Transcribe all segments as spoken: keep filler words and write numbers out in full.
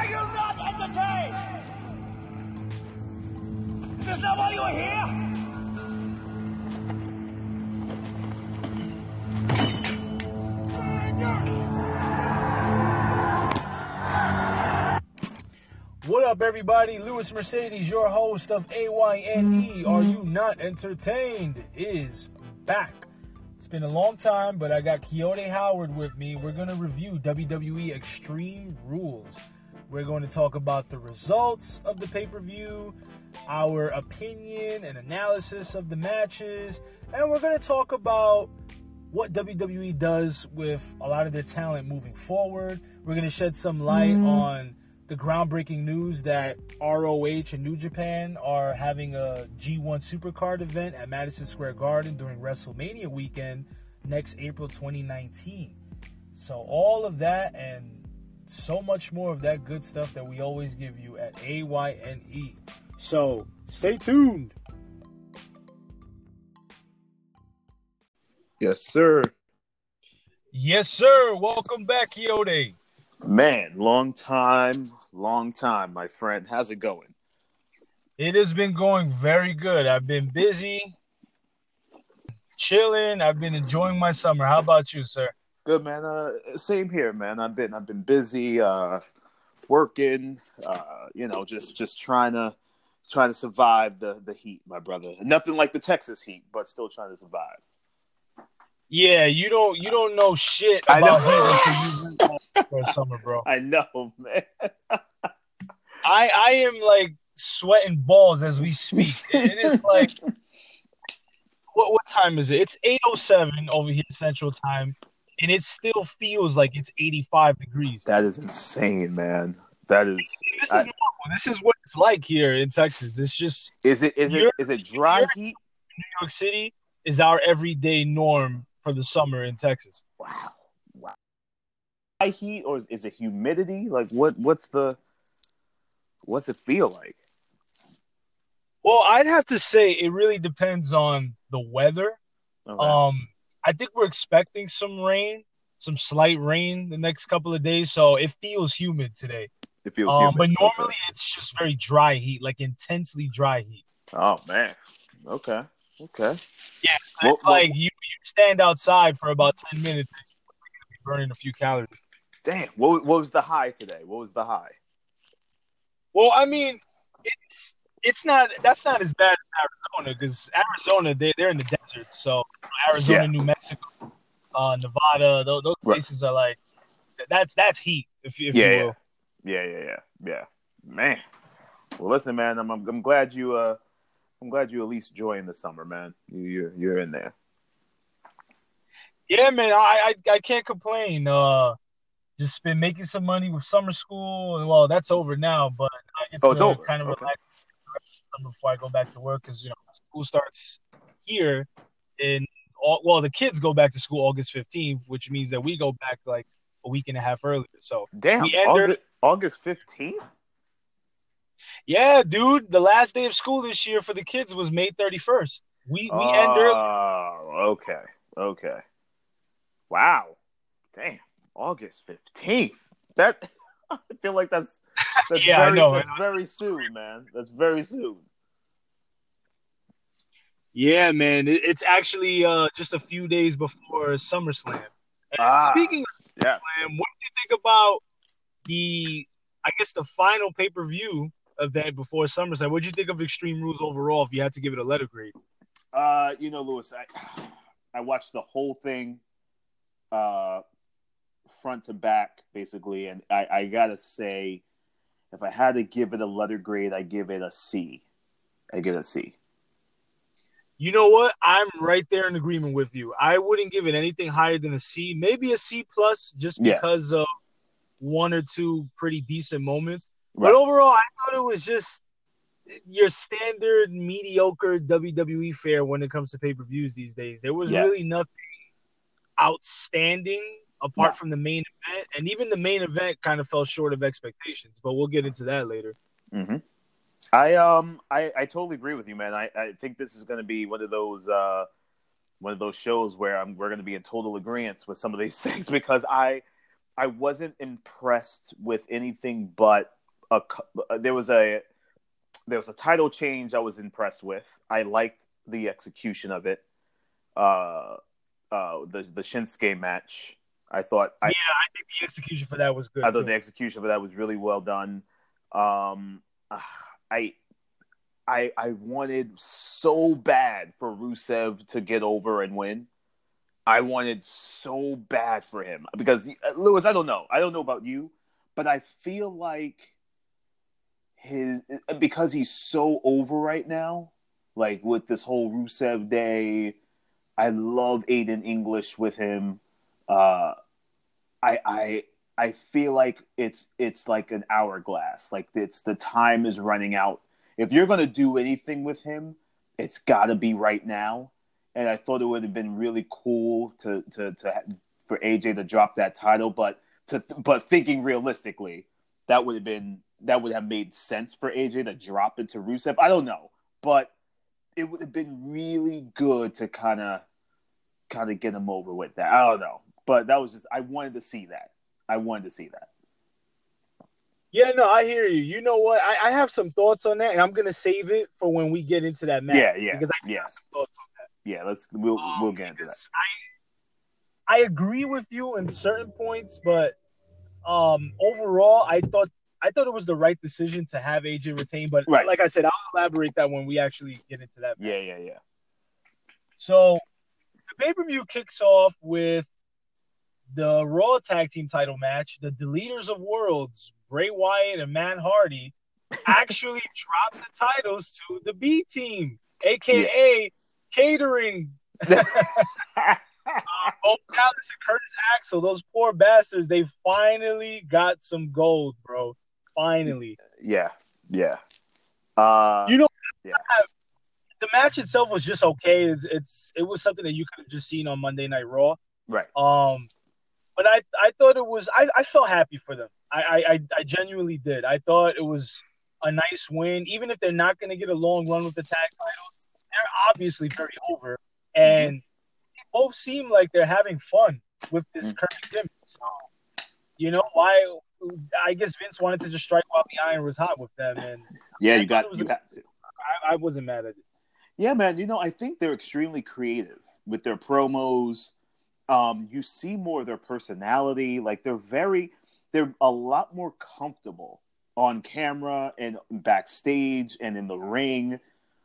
Are you not entertained? Is this not why you are here? What up, everybody? Lewis Mercedes, your host of A Y N E, Are You Not Entertained, is back. It's been a long time, but I got Keone Howard with me. We're going to review W W E Extreme Rules. We're going to talk about the results of the pay-per-view, our opinion and analysis of the matches, and we're going to talk about what W W E does with a lot of their talent moving forward. We're going to shed some light mm-hmm. on the groundbreaking news that R O H and New Japan are having a G one Supercard event at Madison Square Garden during WrestleMania weekend next April twenty nineteen. So all of that and so much more of that good stuff that we always give you at A Y N E. So stay tuned. Yes, sir. Yes, sir. Welcome back, Keone. Man, long time, long time, my friend. How's it going? It has been going very good. I've been busy, chilling. I've been enjoying my summer. How about you, sir? Good, man. Uh, same here, man. I've been, I've been busy, uh, working. Uh, you know, just, just trying to, trying to survive the, the heat, my brother. Nothing like the Texas heat, but still trying to survive. Yeah, you don't, you don't know shit about heat until you for summer, bro. I know, man. I I am like sweating balls as we speak. It is like, what what time is it? It's eight oh seven over here Central Time, and it still feels like it's eighty-five degrees. That is insane, man. That is. This I, is normal. This is what it's like here in Texas. It's just is it is it is it dry heat? New York City is our everyday norm for the summer in Texas. Wow. Wow. Dry heat or is it humidity? Like what what's the what's it feel like? Well, I'd have to say it really depends on the weather. Okay. Um I think we're expecting some rain, some slight rain the next couple of days, so it feels humid today. It feels um, humid. But normally okay. It's just very dry heat, like intensely dry heat. Oh man. Okay. Okay. Yeah, it's well, like well, you, you stand outside for about ten minutes and you're gonna be burning a few calories. Damn. What what was the high today? What was the high? Well, I mean, it's it's not that's not as bad as Arizona because Arizona they they're in the desert, so Arizona, yeah. New Mexico, uh, Nevada, those, those places right. are like that's that's heat. If, if yeah, you will. yeah, yeah, yeah, yeah, yeah. Man, well, listen, man, I'm I'm, I'm glad you uh I'm glad you at least enjoying the summer, man. You you're you're in there. Yeah, man, I I, I can't complain. Uh. Just been making some money with summer school, and well, that's over now. But I get oh, to it's over. kind of okay. relax before I go back to work because you know school starts here in all, well, the kids go back to school August fifteenth, which means that we go back like a week and a half earlier. So damn, we enter August fifteenth. Yeah, dude, the last day of school this year for the kids was May thirty-first. We we uh, end early. Oh, okay, okay. Wow, damn. August fifteenth. That I feel like that's that's yeah, very I know, that's I know. very soon, man. That's very soon. Yeah, man. It, it's actually uh, just a few days before SummerSlam. And ah, speaking of yeah. SummerSlam, what do you think about the I guess the final pay-per-view event before SummerSlam? What did you think of Extreme Rules overall if you had to give it a letter grade? Uh, you know, Lewis, I I watched the whole thing uh front to back, basically, and I, I gotta say, if I had to give it a letter grade, I give it a C. I give it a C. You know what? I'm right there in agreement with you. I wouldn't give it anything higher than a C, maybe a C plus, just because yeah. of one or two pretty decent moments. Right. But overall, I thought it was just your standard mediocre W W E fare when it comes to pay-per-views these days. There was yes. really nothing outstanding apart yeah. from the main event, and even the main event kind of fell short of expectations, but we'll get into that later. Mm-hmm. I um I, I totally agree with you, man. I, I think this is going to be one of those uh, one of those shows where I'm, we're going to be in total agreement with some of these things because I I wasn't impressed with anything but a. There was a there was a title change I was impressed with. I liked the execution of it. Uh, uh, the the Shinsuke match. I thought. I, yeah, I think the execution for that was good. I thought too. the execution for that was really well done. Um, I. I I wanted so bad for Rusev to get over and win. I wanted so bad for him because Lewis, I don't know. I don't know about you, but I feel like his because he's so over right now, like with this whole Rusev Day. I love Aiden English with him. Uh, I I I feel like it's it's like an hourglass. Like it's the time is running out. If you're going to do anything with him, it's got to be right now. And I thought it would have been really cool to, to, to for A J to drop that title, but to but thinking realistically, that would have been that would have made sense for A J to drop it to Rusev. I don't know, but it would have been really good to kind of kind of get him over with that. I don't know, but that was just I wanted to see that. I wanted to see that. Yeah, no, I hear you. You know what? I, I have some thoughts on that, and I'm gonna save it for when we get into that match. Yeah, yeah, because I yeah. have some thoughts on that. Yeah, let's we'll Um, we'll get into that. I I agree with you in certain points, but um, overall, I thought I thought it was the right decision to have A J retain. But Right. like I said, I'll elaborate that when we actually get into that match. Yeah, yeah, yeah. So the pay-per-view kicks off with the Raw Tag Team title match. The Deleters of Worlds, Bray Wyatt and Matt Hardy, actually dropped the titles to the B Team, a k a. Yeah. Catering. uh, Bo Dallas and Curtis Axel, those poor bastards, they finally got some gold, bro. Finally. Yeah, yeah. Uh, you know, yeah. the match itself was just okay. It's, it's it was something that you could have just seen on Monday Night Raw. Right. Um, but I I thought it was I, I felt happy for them. I, I I genuinely did. I thought it was a nice win, even if they're not going to get a long run with the tag titles. They're obviously very over, and mm-hmm. they both seem like they're having fun with this mm-hmm. current gimmick. So, you know, why? I guess Vince wanted to just strike while the iron was hot with them, and yeah, I you got you a, got to. I, I wasn't mad at it. Yeah, man. You know, I think they're extremely creative with their promos. Um, you see more of their personality. Like they're very, they're a lot more comfortable on camera and backstage and in the ring.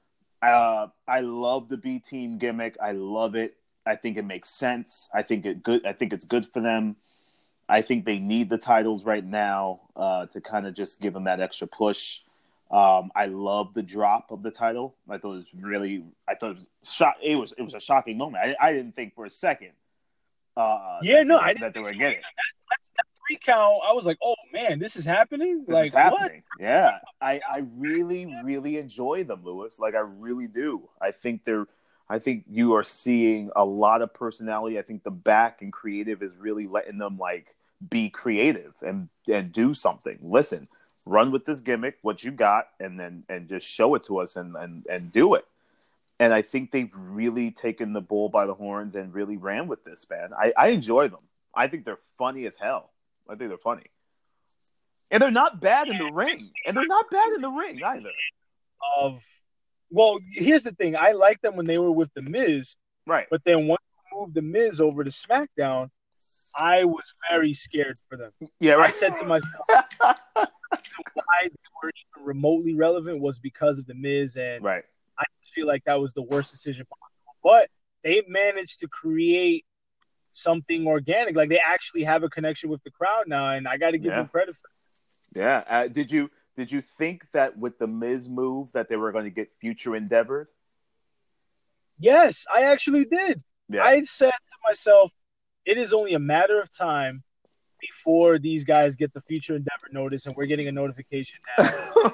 Uh, I love the B Team gimmick. I love it. I think it makes sense. I think it good. I think it's good for them. I think they need the titles right now uh, to kind of just give them that extra push. Um, I love the drop of the title. I thought it was really. I thought it was shock. It was. It was a shocking moment. I, I didn't think for a second. Uh, yeah, no, they, I didn't that they think were so getting. That, that's that three count. I was like, oh man, this is happening. This like is happening. What? Yeah, I, I really, really enjoy them, Lewis. Like I really do. I think they're. I think you are seeing a lot of personality. I think the back and creative is really letting them like be creative and and do something. Listen, run with this gimmick, what you got, and then and just show it to us and and and do it. And I think they've really taken the bull by the horns and really ran with this, man. I, I enjoy them. I think they're funny as hell. I think they're funny. And they're not bad in the ring. And they're not bad in the ring either. Of Well, here's the thing. I liked them when they were with The Miz. Right. But then once you moved The Miz over to SmackDown, I was very scared for them. Yeah, right. I said to myself, why they were even remotely relevant was because of The Miz. And right. I feel like that was the worst decision possible. But they managed to create something organic. Like they actually have a connection with the crowd now, and I got to give yeah. them credit for it. Yeah. Uh, did you did you think that with the Miz move that they were going to get future endeavored? Yes, I actually did. Yeah. I said to myself, it is only a matter of time before these guys get the future endeavor notice, and we're getting a notification now.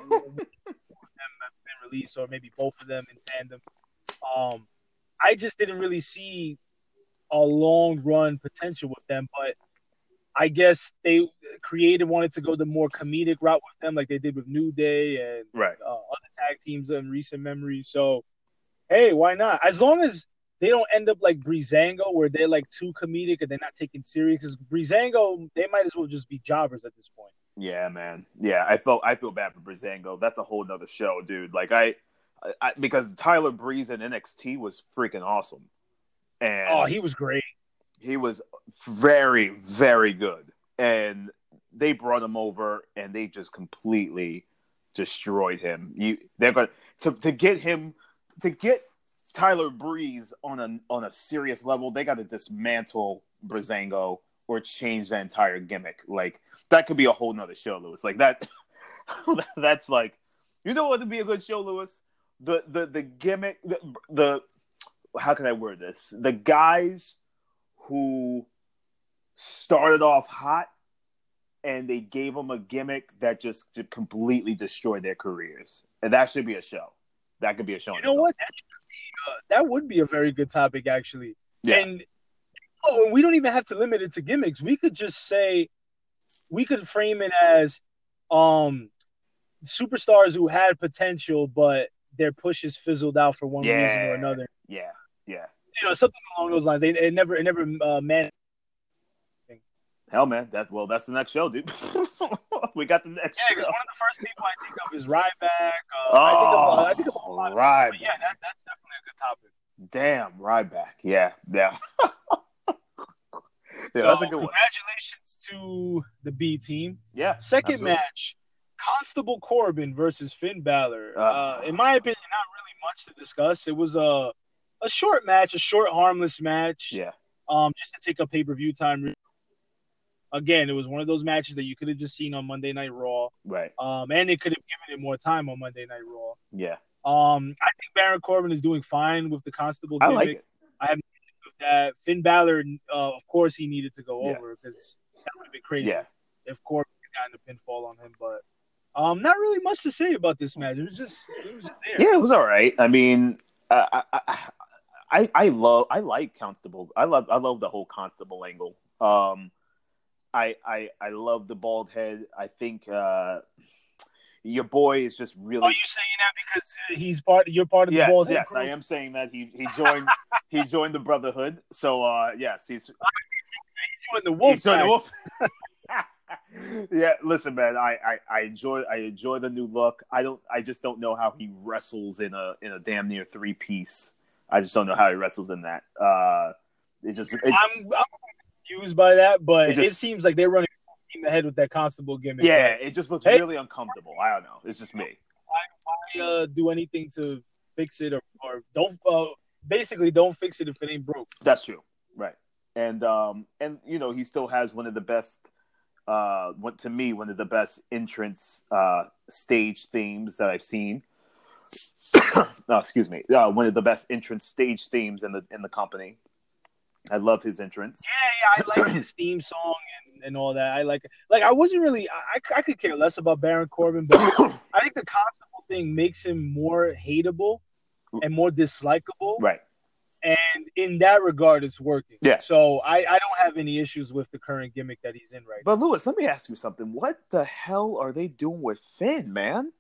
Release, or maybe both of them in tandem. Um, I just didn't really see a long run potential with them, but I guess they created wanted to go the more comedic route with them, like they did with New Day and right. uh, other tag teams in recent memory. So, hey, why not? As long as they don't end up like Breezango, where they're like too comedic and they're not taken serious. Because Breezango, they might as well just be jobbers at this point. Yeah, man. Yeah, I felt I feel bad for Breezango. That's a whole nother show, dude. Like I, I because Tyler Breeze in N X T was freaking awesome, and oh, he was great. He was very, very good, and they brought him over, and they just completely destroyed him. You, they're going to to get him to get Tyler Breeze on a on a serious level. They got to dismantle Breezango or change the entire gimmick. Like that could be a whole nother show, Lewis. Like that. That's like, you know what would be a good show, Lewis? The the the gimmick. The, the how can I word this? The guys who started off hot and they gave them a gimmick that just completely destroyed their careers. And that should be a show. That could be a show. You know what? That, be, uh, that would be a very good topic, actually. Yeah. And oh, we don't even have to limit it to gimmicks. We could just say, we could frame it as um, superstars who had potential, but their pushes fizzled out for one yeah. reason or another. Yeah, yeah. You know, something along those lines. They it never, it never uh, managed. Hell, man, that well, that's the next show, dude. We got the next. Yeah, show. because one of the first people I think of is Ryback. Uh, oh, I think of, uh, I think of a lot of Ryback. people, yeah, that, that's definitely a good topic. Damn, Ryback. Yeah, yeah. yeah, so, that's a good one. Congratulations to the B team. Yeah. Second absolutely. match, Constable Corbin versus Finn Balor. Uh, uh, in my opinion, not really much to discuss. It was a a short match, a short, harmless match. Yeah. Um, just to take up pay per view time. Again, it was one of those matches that you could have just seen on Monday Night Raw. Right. Um, and they could have given it more time on Monday Night Raw. Yeah. Um, I think Baron Corbin is doing fine with the Constable I gimmick. like it. I have no issue with that. Finn Balor, uh, of course, he needed to go Yeah. over because that would have been crazy Yeah. if Corbin had gotten a pinfall on him. But um, not really much to say about this match. It was just, it was just there. Yeah, it was all right. I mean, uh, I, I, I, I love, I like Constable. I love, I love the whole Constable angle. Um, I, I, I love the bald head. I think uh, your boy is just really. Are you saying that because he's part? You're part of yes, the bald head yes. crew? I am saying that he he joined he joined the Brotherhood. So uh, yes, he's He joined the Wolf. he's joined the Wolf. Yeah, listen, man. I, I, I enjoy I enjoy the new look. I don't. I just don't know how he wrestles in a in a damn near three piece. I just don't know how he wrestles in that. Uh, it just. It, I'm, I'm confused by that, but It it, just- seems like they're running in the head with that Constable gimmick. yeah, Like, it just looks Hey. really uncomfortable. I don't know. It's just me. why, why uh, do anything to fix it or, or don't? Uh, basically, don't fix it if it ain't broke. That's true, right? And um, and you know, he still has one of the best. Uh, what to me, one of the best entrance uh stage themes that I've seen. No, excuse me. Uh, one of the best entrance stage themes in the in the company. I love his entrance. Yeah, yeah, I like his theme song and, and all that. I like, like I wasn't really, I, I could care less about Baron Corbin, but I think the Constable thing makes him more hateable and more dislikable. Right. And in that regard, it's working. Yeah. So I, I don't have any issues with the current gimmick that he's in right now. But Lewis, let me ask you something. What the hell are they doing with Finn, man?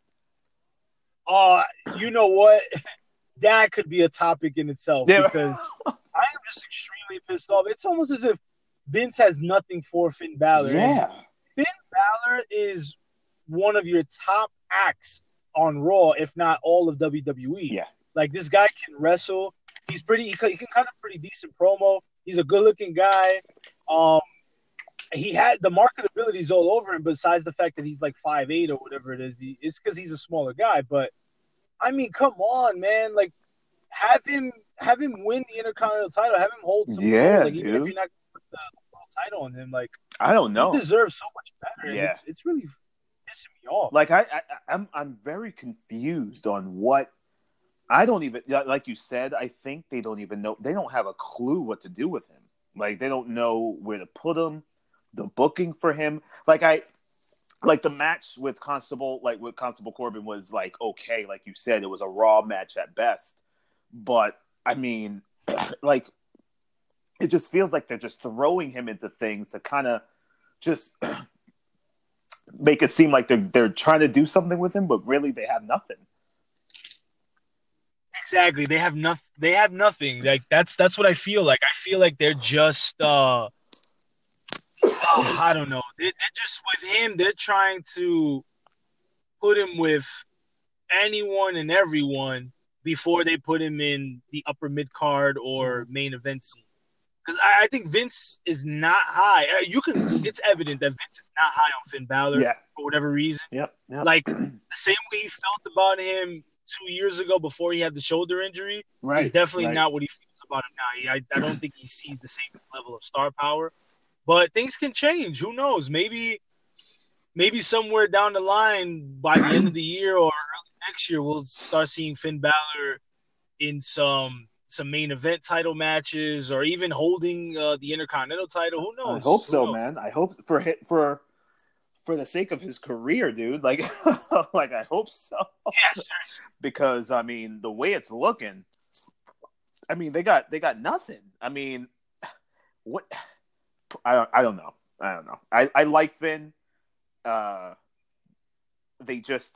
Uh, you know what? That could be a topic in itself Yeah. because I am just extremely pissed off. It's almost as if Vince has nothing for Finn Balor. Yeah. Finn Balor is one of your top acts on Raw, if not all of W W E. Yeah. Like, this guy can wrestle. He's pretty. He can, he can cut a pretty decent promo. He's a good-looking guy. Um, he had the marketability is all over him. Besides the fact that he's like five eight or whatever it is, he, it's because he's a smaller guy. But I mean, come on, man! Like, have him have him win the Intercontinental title. Have him hold some. Yeah, like, even dude. if you're not gonna put the world title on him, like, I don't know. he deserves so much better. And Yeah. it's it's really pissing me off. Like I, I, I'm, I'm very confused on what. I don't even like you said. I think they don't even know. They don't have a clue what to do with him. Like they don't know where to put him. The booking for him, like I, like the match with Constable, like with Constable Corbin was like okay, like you said, it was a Raw match at best. But I mean, like it just feels like they're just throwing him into things to kind of just make it seem like they're they're trying to do something with him, but really they have nothing. exactly. They have nothing. They have nothing. Like that's that's what I feel like. I feel like they're just. uh oh, I don't know. They're, they're just with him. They're trying to put him with anyone and everyone before they put him in the upper mid card or main event scene. Because I, I think Vince is not high. You can. It's evident that Vince is not high on Finn Balor Yeah. for whatever reason. Yep. yep. Like the same way he felt about him two years ago before he had the shoulder injury. Right, He's definitely right. not what he feels about him now. He, I, I don't think he sees the same level of star power. But things can change. Who knows? Maybe, maybe somewhere down the line, by the end of the year or early next year, we'll start seeing Finn Balor in some some main event title matches, or even holding uh, the Intercontinental title. Who knows? I hope Who so, knows? man. I hope for hi- for for the sake of his career, dude. Like, like I hope so. Yeah, seriously. Because I mean, the way it's looking, I mean, they got they got nothing. I mean, what? I don't, I don't know. I don't know. I, I like Finn. Uh, they just,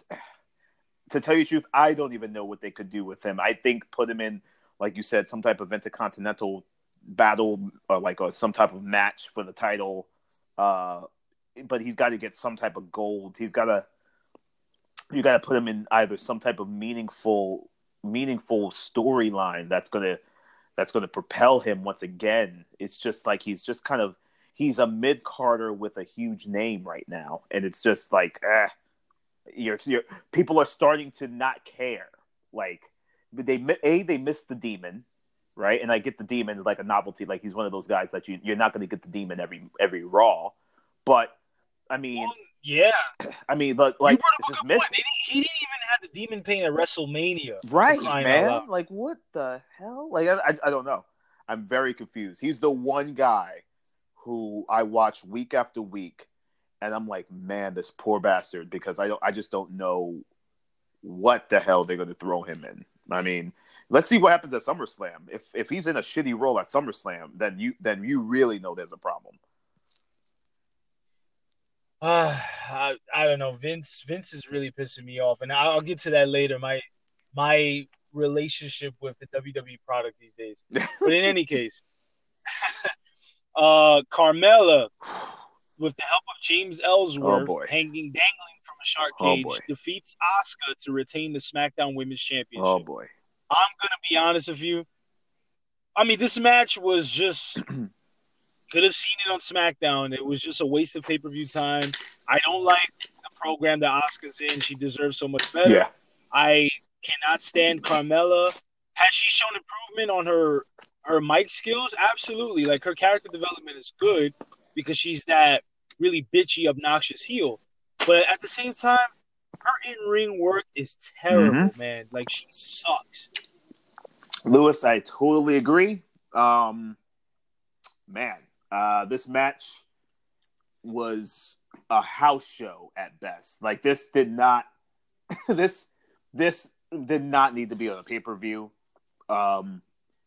to tell you the truth, I don't even know what they could do with him. I think put him in, like you said, some type of intercontinental battle, or like a, some type of match for the title. Uh, but he's got to get some type of gold. He's got to, you got to put him in either some type of meaningful, meaningful storyline that's gonna, that's gonna propel him once again. It's just like he's just kind of. He's a mid-carder with a huge name right now, and it's just like, eh, you're, you're, people are starting to not care. Like, they a they missed the Demon, right? And I get the Demon like a novelty, like he's one of those guys that you you're not going to get the Demon every every Raw, but I mean, Well, yeah, I mean, but like it's just missing. They didn't, he didn't even have the Demon pain at WrestleMania, right, man? Like, what the hell? Like, I, I I don't know. I'm very confused. He's the one guy who I watch week after week, and I'm like, man, this poor bastard, because I don't, I just don't know what the hell they're going to throw him in. I mean, let's see what happens at SummerSlam. If if he's in a shitty role at SummerSlam, then you then you really know there's a problem. Uh, I, I don't know. Vince Vince is really pissing me off, and I'll get to that later. My my relationship with the W W E product these days. But in any case. Uh, Carmella, with the help of James Ellsworth, oh hanging dangling from a shark cage, oh defeats Asuka to retain the SmackDown Women's Championship. Oh boy! I'm gonna be honest with you. I mean, this match was just could have seen it on SmackDown. It was just a waste of pay per view time. I don't like the program that Asuka's in. She deserves so much better. Yeah. I cannot stand Carmella. Has she shown improvement on her? Her mic skills, absolutely. Like, her character development is good because she's that really bitchy, obnoxious heel. But at the same time, her in-ring work is terrible, mm-hmm. man. Like, she sucks. Lewis, I totally agree. Um, man, uh, this match was a house show at best. Like, this did not, this, this did not need to be on a pay-per-view. Um,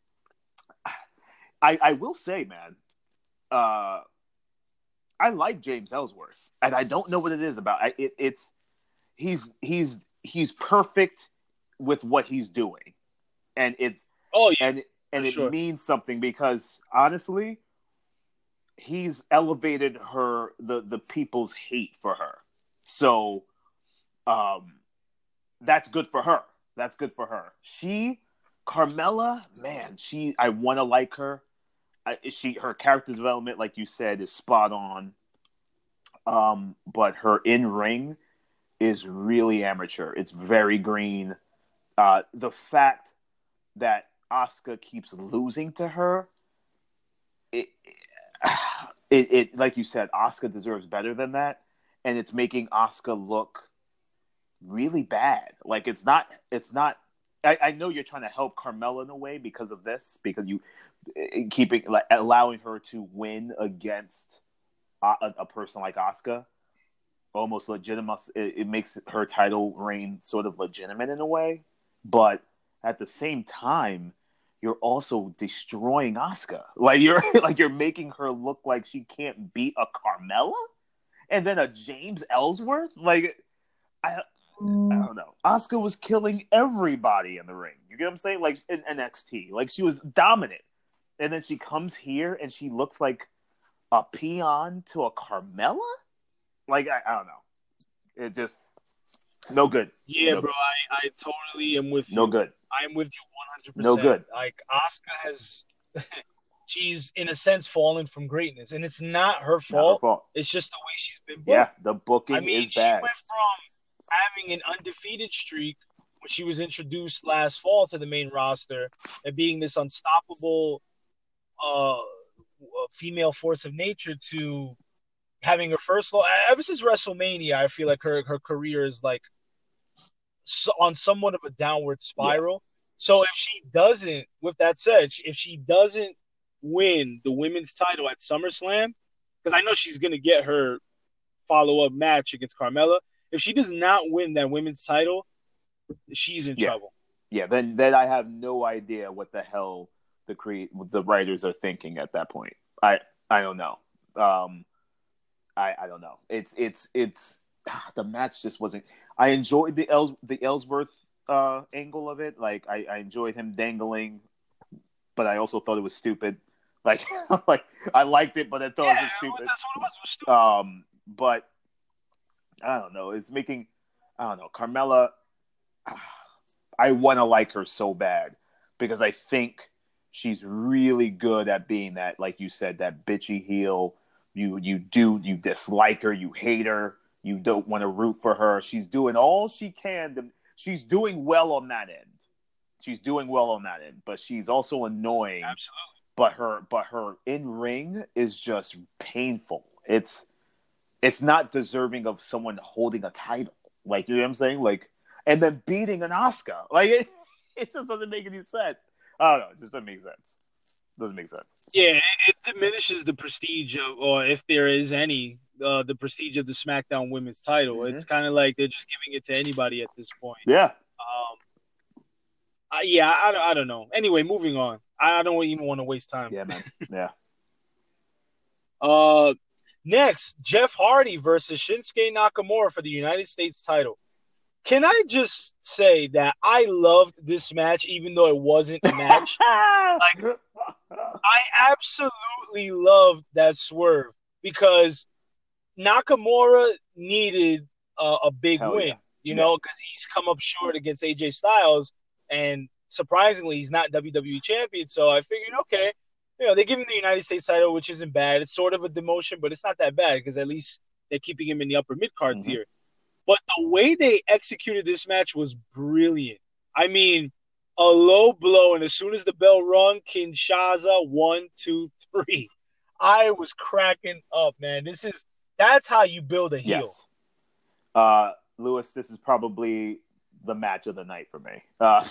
I, I will say, man, uh, I like James Ellsworth, and I don't know what it is about. I, it, it's he's he's he's perfect with what he's doing, and it's oh yeah, and and it sure. means something because honestly, he's elevated her the the people's hate for her. So, um, that's good for her. That's good for her. She, Carmella, man, she I want to like her. I, she her character development, like you said, is spot on. Um, but her in ring is really amateur. It's very green. Uh, the fact that Asuka keeps losing to her, it, it, it, like you said, Asuka deserves better than that, and it's making Asuka look really bad. Like it's not, it's not. I, I know you're trying to help Carmella in a way because of this, because you keeping like allowing her to win against a, a person like Asuka, almost legitimate. It, it makes her title reign sort of legitimate in a way, but at the same time, you're also destroying Asuka. Like you're like you're making her look like she can't beat a Carmella, and then a James Ellsworth. Like I. I don't know. Asuka was killing everybody in the ring. You get what I'm saying? Like in N X T, like she was dominant, and then she comes here and she looks like a peon to a Carmella. Like I, I don't know. It just no good. Yeah, no bro. good. I, I totally am with you. No good. I am with you one hundred percent. No good. Like Asuka has, she's in a sense fallen from greatness, and it's not her fault. Not her fault. It's just the way she's been booked. Yeah, the booking I mean, is bad. she went from having an undefeated streak when she was introduced last fall to the main roster and being this unstoppable uh, female force of nature to having her first loss. Ever since WrestleMania, I feel like her, her career is like so, on somewhat of a downward spiral. Yeah. So if she doesn't, with that said, if she doesn't win the women's title at SummerSlam, because I know she's going to get her follow-up match against Carmella, if she does not win that women's title, she's in yeah. trouble. Yeah, then then I have no idea what the hell the cre- the writers are thinking at that point. I I don't know. Um, I I don't know. It's it's it's the match just wasn't. I enjoyed the Els the Ellsworth uh, angle of it. Like I, I enjoyed him dangling, but I also thought it was stupid. Like like I liked it, but I thought yeah, it was stupid. That's what it was. It was stupid. Um, but. I don't know. It's making, I don't know, Carmella, I want to like her so bad because I think she's really good at being that, like you said, that bitchy heel. You you do, you dislike her, you hate her, you don't want to root for her. She's doing all she can. To, she's doing well on that end. She's doing well on that end, but she's also annoying. Absolutely. But her, but her in-ring is just painful. It's, It's not deserving of someone holding a title. Like, you know what I'm saying? Like, and then beating an Asuka. Like, it, it just doesn't make any sense. I don't know. It just doesn't make sense. Doesn't make sense. Yeah, it, it diminishes the prestige of, or if there is any, uh, the prestige of the SmackDown Women's title. Mm-hmm. It's kind of like they're just giving it to anybody at this point. Yeah. Um. I, yeah, I, I don't know. Anyway, moving on. I don't even want to waste time. Yeah, man. Yeah. uh. Next, Jeff Hardy versus Shinsuke Nakamura for the United States title. Can I just say that I loved this match, even though it wasn't a match? Like, I absolutely loved that swerve because Nakamura needed uh, a big Hell win, yeah. you yeah. know, because he's come up short against A J Styles, and surprisingly, he's not W W E champion. So I figured, okay. You know, they give him the United States title, which isn't bad. It's sort of a demotion, but it's not that bad because at least they're keeping him in the upper mid-card mm-hmm. tier. But the way they executed this match was brilliant. I mean, a low blow, and as soon as the bell rung, Kinshasa, one, two, three. I was cracking up, man. This is that's how you build a heel. Yes. Uh, Lewis, this is probably the match of the night for me. Uh,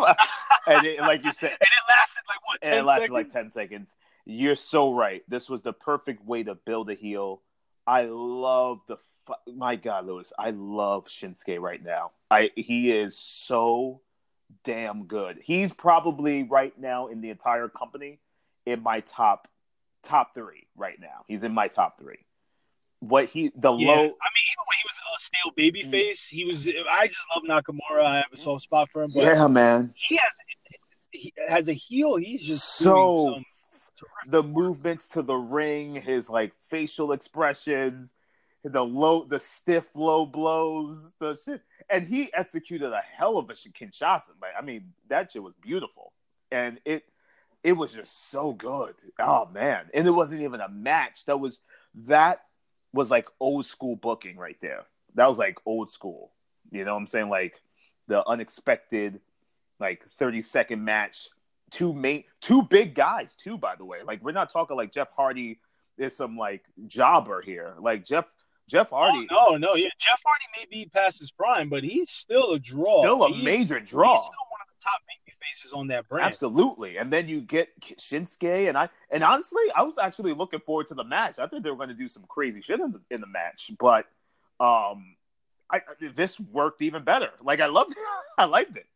and it, like you said, and it lasted like what? ten and it lasted seconds? like ten seconds. You're so right. This was the perfect way to build a heel. I love the my God, Lewis. I love Shinsuke right now. I he is so damn good. He's probably right now in the entire company in my top top three right now. He's in my top three. What he the yeah. low. I mean, even when he was a stale babyface, he was. I just love Nakamura. I have a soft spot for him. But yeah, man. He has. He, as a heel, he's just so doing the movements to the ring, his like facial expressions, the low, the stiff low blows, the shit, and he executed a hell of a Kinshasa. I mean, that shit was beautiful, and it it was just so good. Oh man, and it wasn't even a match. That was that. was like old school booking right there. That was like old school. You know what I'm saying? Like the unexpected, like thirty second match. Two main, two big guys too, by the way. Like we're not talking like Jeff Hardy is some like jobber here. Like Jeff, Jeff Hardy. Oh, no, no, yeah. Jeff Hardy may be past his prime, but he's still a draw. Still a he's, major draw. He's still one of the top baby faces on that brand. Absolutely. And then you get Shinsuke, and I and honestly, I was actually looking forward to the match. I think they were going to do some crazy shit in the, in the match, but um, I this worked even better. Like I loved it. I liked it.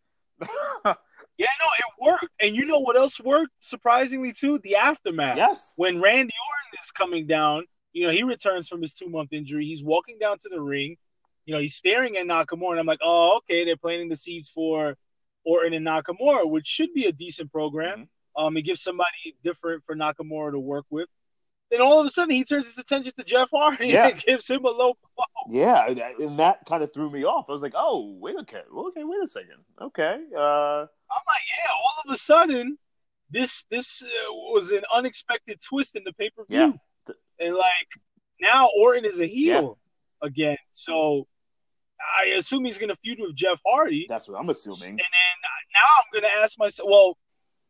Yeah, no, it worked. And you know what else worked, surprisingly, too? The aftermath. Yes. When Randy Orton is coming down, you know, he returns from his two-month injury. He's walking down to the ring. you know, he's staring at Nakamura, and I'm like, oh, okay, they're planting the seeds for Orton and Nakamura, which should be a decent program. Mm-hmm. Um, it gives somebody different for Nakamura to work with. Then all of a sudden, he turns his attention to Jeff Hardy yeah. and gives him a low blow. Yeah, and that kind of threw me off. I was like, oh, wait, okay, okay, wait a second. Okay. Uh... I'm like, yeah, all of a sudden, this this uh, was an unexpected twist in the pay-per-view. Yeah. And, like, now Orton is a heel yeah. again. So I assume he's going to feud with Jeff Hardy. That's what I'm assuming. And then now I'm going to ask myself, well,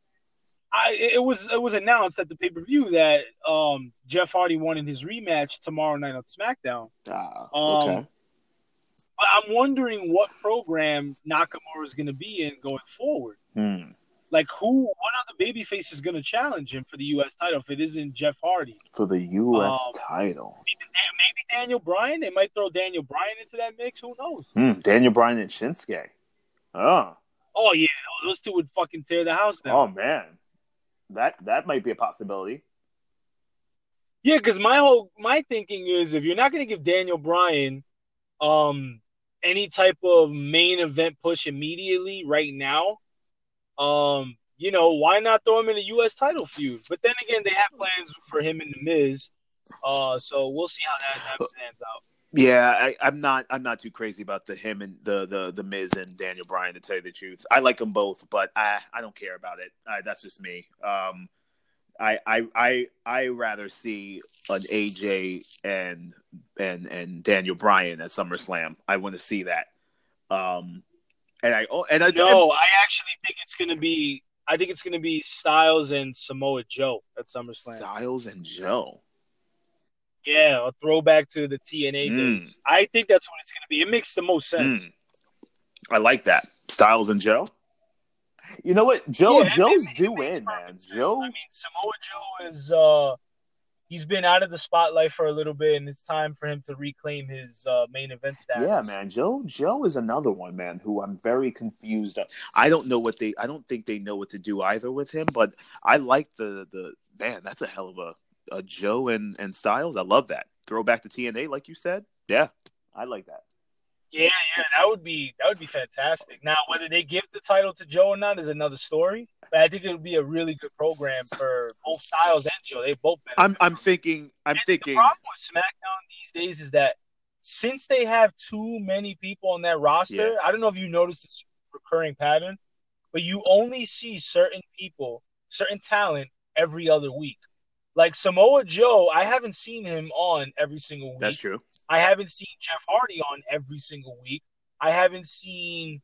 I it was it was announced at the pay-per-view that um, Jeff Hardy won in his rematch tomorrow night on SmackDown. Ah, um, okay. But I'm wondering what program Nakamura is going to be in going forward. Hmm. Like, who, what other babyface is going to challenge him for the U S title if it isn't Jeff Hardy? For the U S um, title. Maybe, maybe Daniel Bryan. They might throw Daniel Bryan into that mix. Who knows? Hmm. Daniel Bryan and Shinsuke. Oh. Oh, yeah. Those two would fucking tear the house down. Oh, man. That that might be a possibility. Yeah, because my whole, my thinking is if you're not going to give Daniel Bryan um, any type of main event push immediately right now, Um, you know, why not throw him in a U S title feud? But then again, they have plans for him and The Miz. Uh, so we'll see how that, that stands out. Yeah, I, I'm not. I'm not too crazy about the him and the the the Miz and Daniel Bryan, to tell you the truth. I like them both, but I I don't care about it. I, that's just me. Um, I I I I rather see an A J and and and Daniel Bryan at SummerSlam. I want to see that. Um, and I and I no, I actually think it's gonna be. I think it's gonna be Styles and Samoa Joe at SummerSlam. Styles and Joe. Yeah, a throwback to the T N A mm. days. I think that's what it's going to be. It makes the most sense. Mm. I like that. Styles and Joe. You know what? Joe, yeah, Joe's it, it, due it in, man. Sense. Joe. I mean, Samoa Joe is, uh, he's been out of the spotlight for a little bit, and it's time for him to reclaim his uh, main event status. Yeah, man. Joe, Joe is another one, man, who I'm very confused. I don't know what they, I don't think they know what to do either with him, but I like the, the, man, that's a hell of a, Uh, Joe and, and Styles. I love that. Throw back to T N A, like you said. Yeah, I like that. Yeah, yeah, that would be that would be fantastic. Now, whether they give the title to Joe or not is another story. But I think it would be a really good program for both Styles and Joe. They both benefit. I'm I'm thinking. I'm and thinking. The problem with SmackDown these days is that since they have too many people on that roster, Yeah. I don't know if you noticed this recurring pattern, but you only see certain people, certain talent every other week. Like Samoa Joe, I haven't seen him on every single week. That's true. I haven't seen Jeff Hardy on every single week. I haven't seen,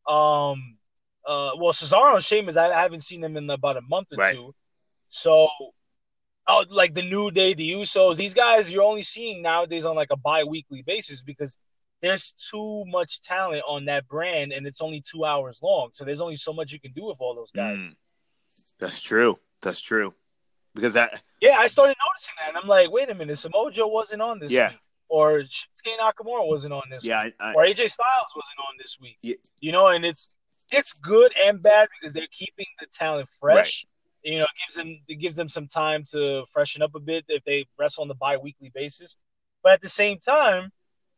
um, uh, well, Cesaro and Sheamus, I haven't seen them in about a month or right. two. So, oh, like the New Day, the Usos, these guys you're only seeing nowadays on like a bi-weekly basis because there's too much talent on that brand and it's only two hours long. So there's only so much you can do with all those guys. Mm. That's true. That's true. Because that, yeah, I started noticing that, and I'm like, wait a minute, Samoa Joe wasn't on this yeah. week, or Shinsuke Nakamura wasn't on this yeah, week, I, I, or A J Styles wasn't on this week. Yeah. You know, and it's it's good and bad because they're keeping the talent fresh. Right. You know, it gives them it gives them some time to freshen up a bit if they wrestle on the bi-weekly basis. But at the same time,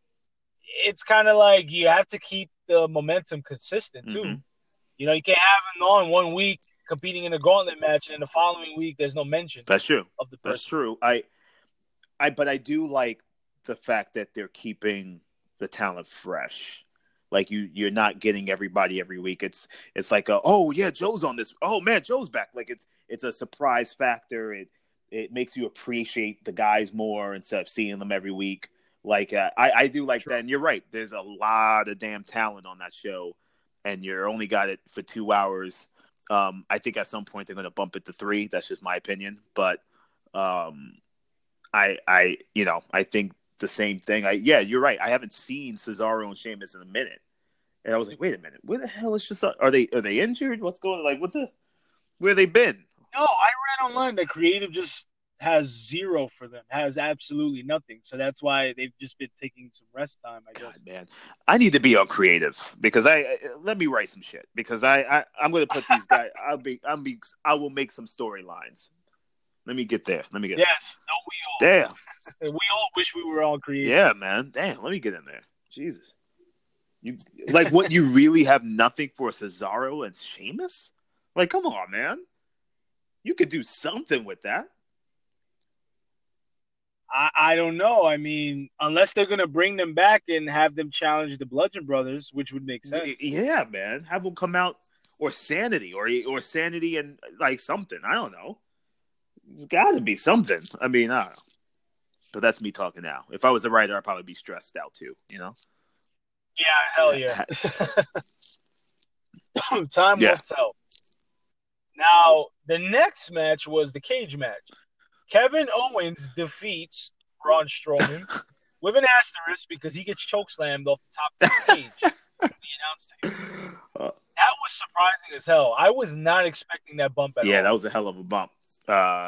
it's kind of like you have to keep the momentum consistent too. Mm-hmm. You know, you can't have them on one week competing in a gauntlet match, and the following week there's no mention. That's true. Of the person. That's true. I, I, but I do like the fact that they're keeping the talent fresh. Like you, you're not getting everybody every week. It's, it's like, a, oh yeah, Joe's on this. Oh man, Joe's back. Like it's, it's a surprise factor. It, it makes you appreciate the guys more instead of seeing them every week. Like uh, I, I do like sure. that. And you're right. There's a lot of damn talent on that show, and you're only got it for two hours. Um, I think at some point they're going to bump it to three. That's just my opinion. But um, I, I, you know, I think the same thing. I, yeah, you're right. I haven't seen Cesaro and Sheamus in a minute, and I was like, wait a minute, where the hell is just? Are they are they injured? What's going on? Like, what's the where they been? No, I read online that creative just has zero for them, has absolutely nothing. So that's why they've just been taking some rest time, I guess. God, man. I need to be on creative because I, I let me write some shit because I, I I'm going to put these guys, I'll be, I'll be, I will make some storylines. Let me get there. Let me get yes, there. no, we all. Damn. We all wish we were on creative. Yeah, man. Damn. Let me get in there. Jesus. You like what? You really have nothing for Cesaro and Sheamus? Like, come on, man. You could do something with that. I, I don't know. I mean, unless they're gonna bring them back and have them challenge the Bludgeon Brothers, which would make sense. Yeah, man. Have them come out, or Sanity, or or Sanity and like something. I don't know. There's got to be something. I mean, I don't know. But that's me talking now. If I was a writer, I'd probably be stressed out too. You know? Yeah, hell yeah. Time Yeah. will tell. Now, the next match was the cage match. Kevin Owens defeats Braun Strowman with an asterisk because he gets chokeslammed off the top of the cage. He announced it. That was surprising as hell. I was not expecting that bump at Yeah, all. that was a hell of a bump. Uh,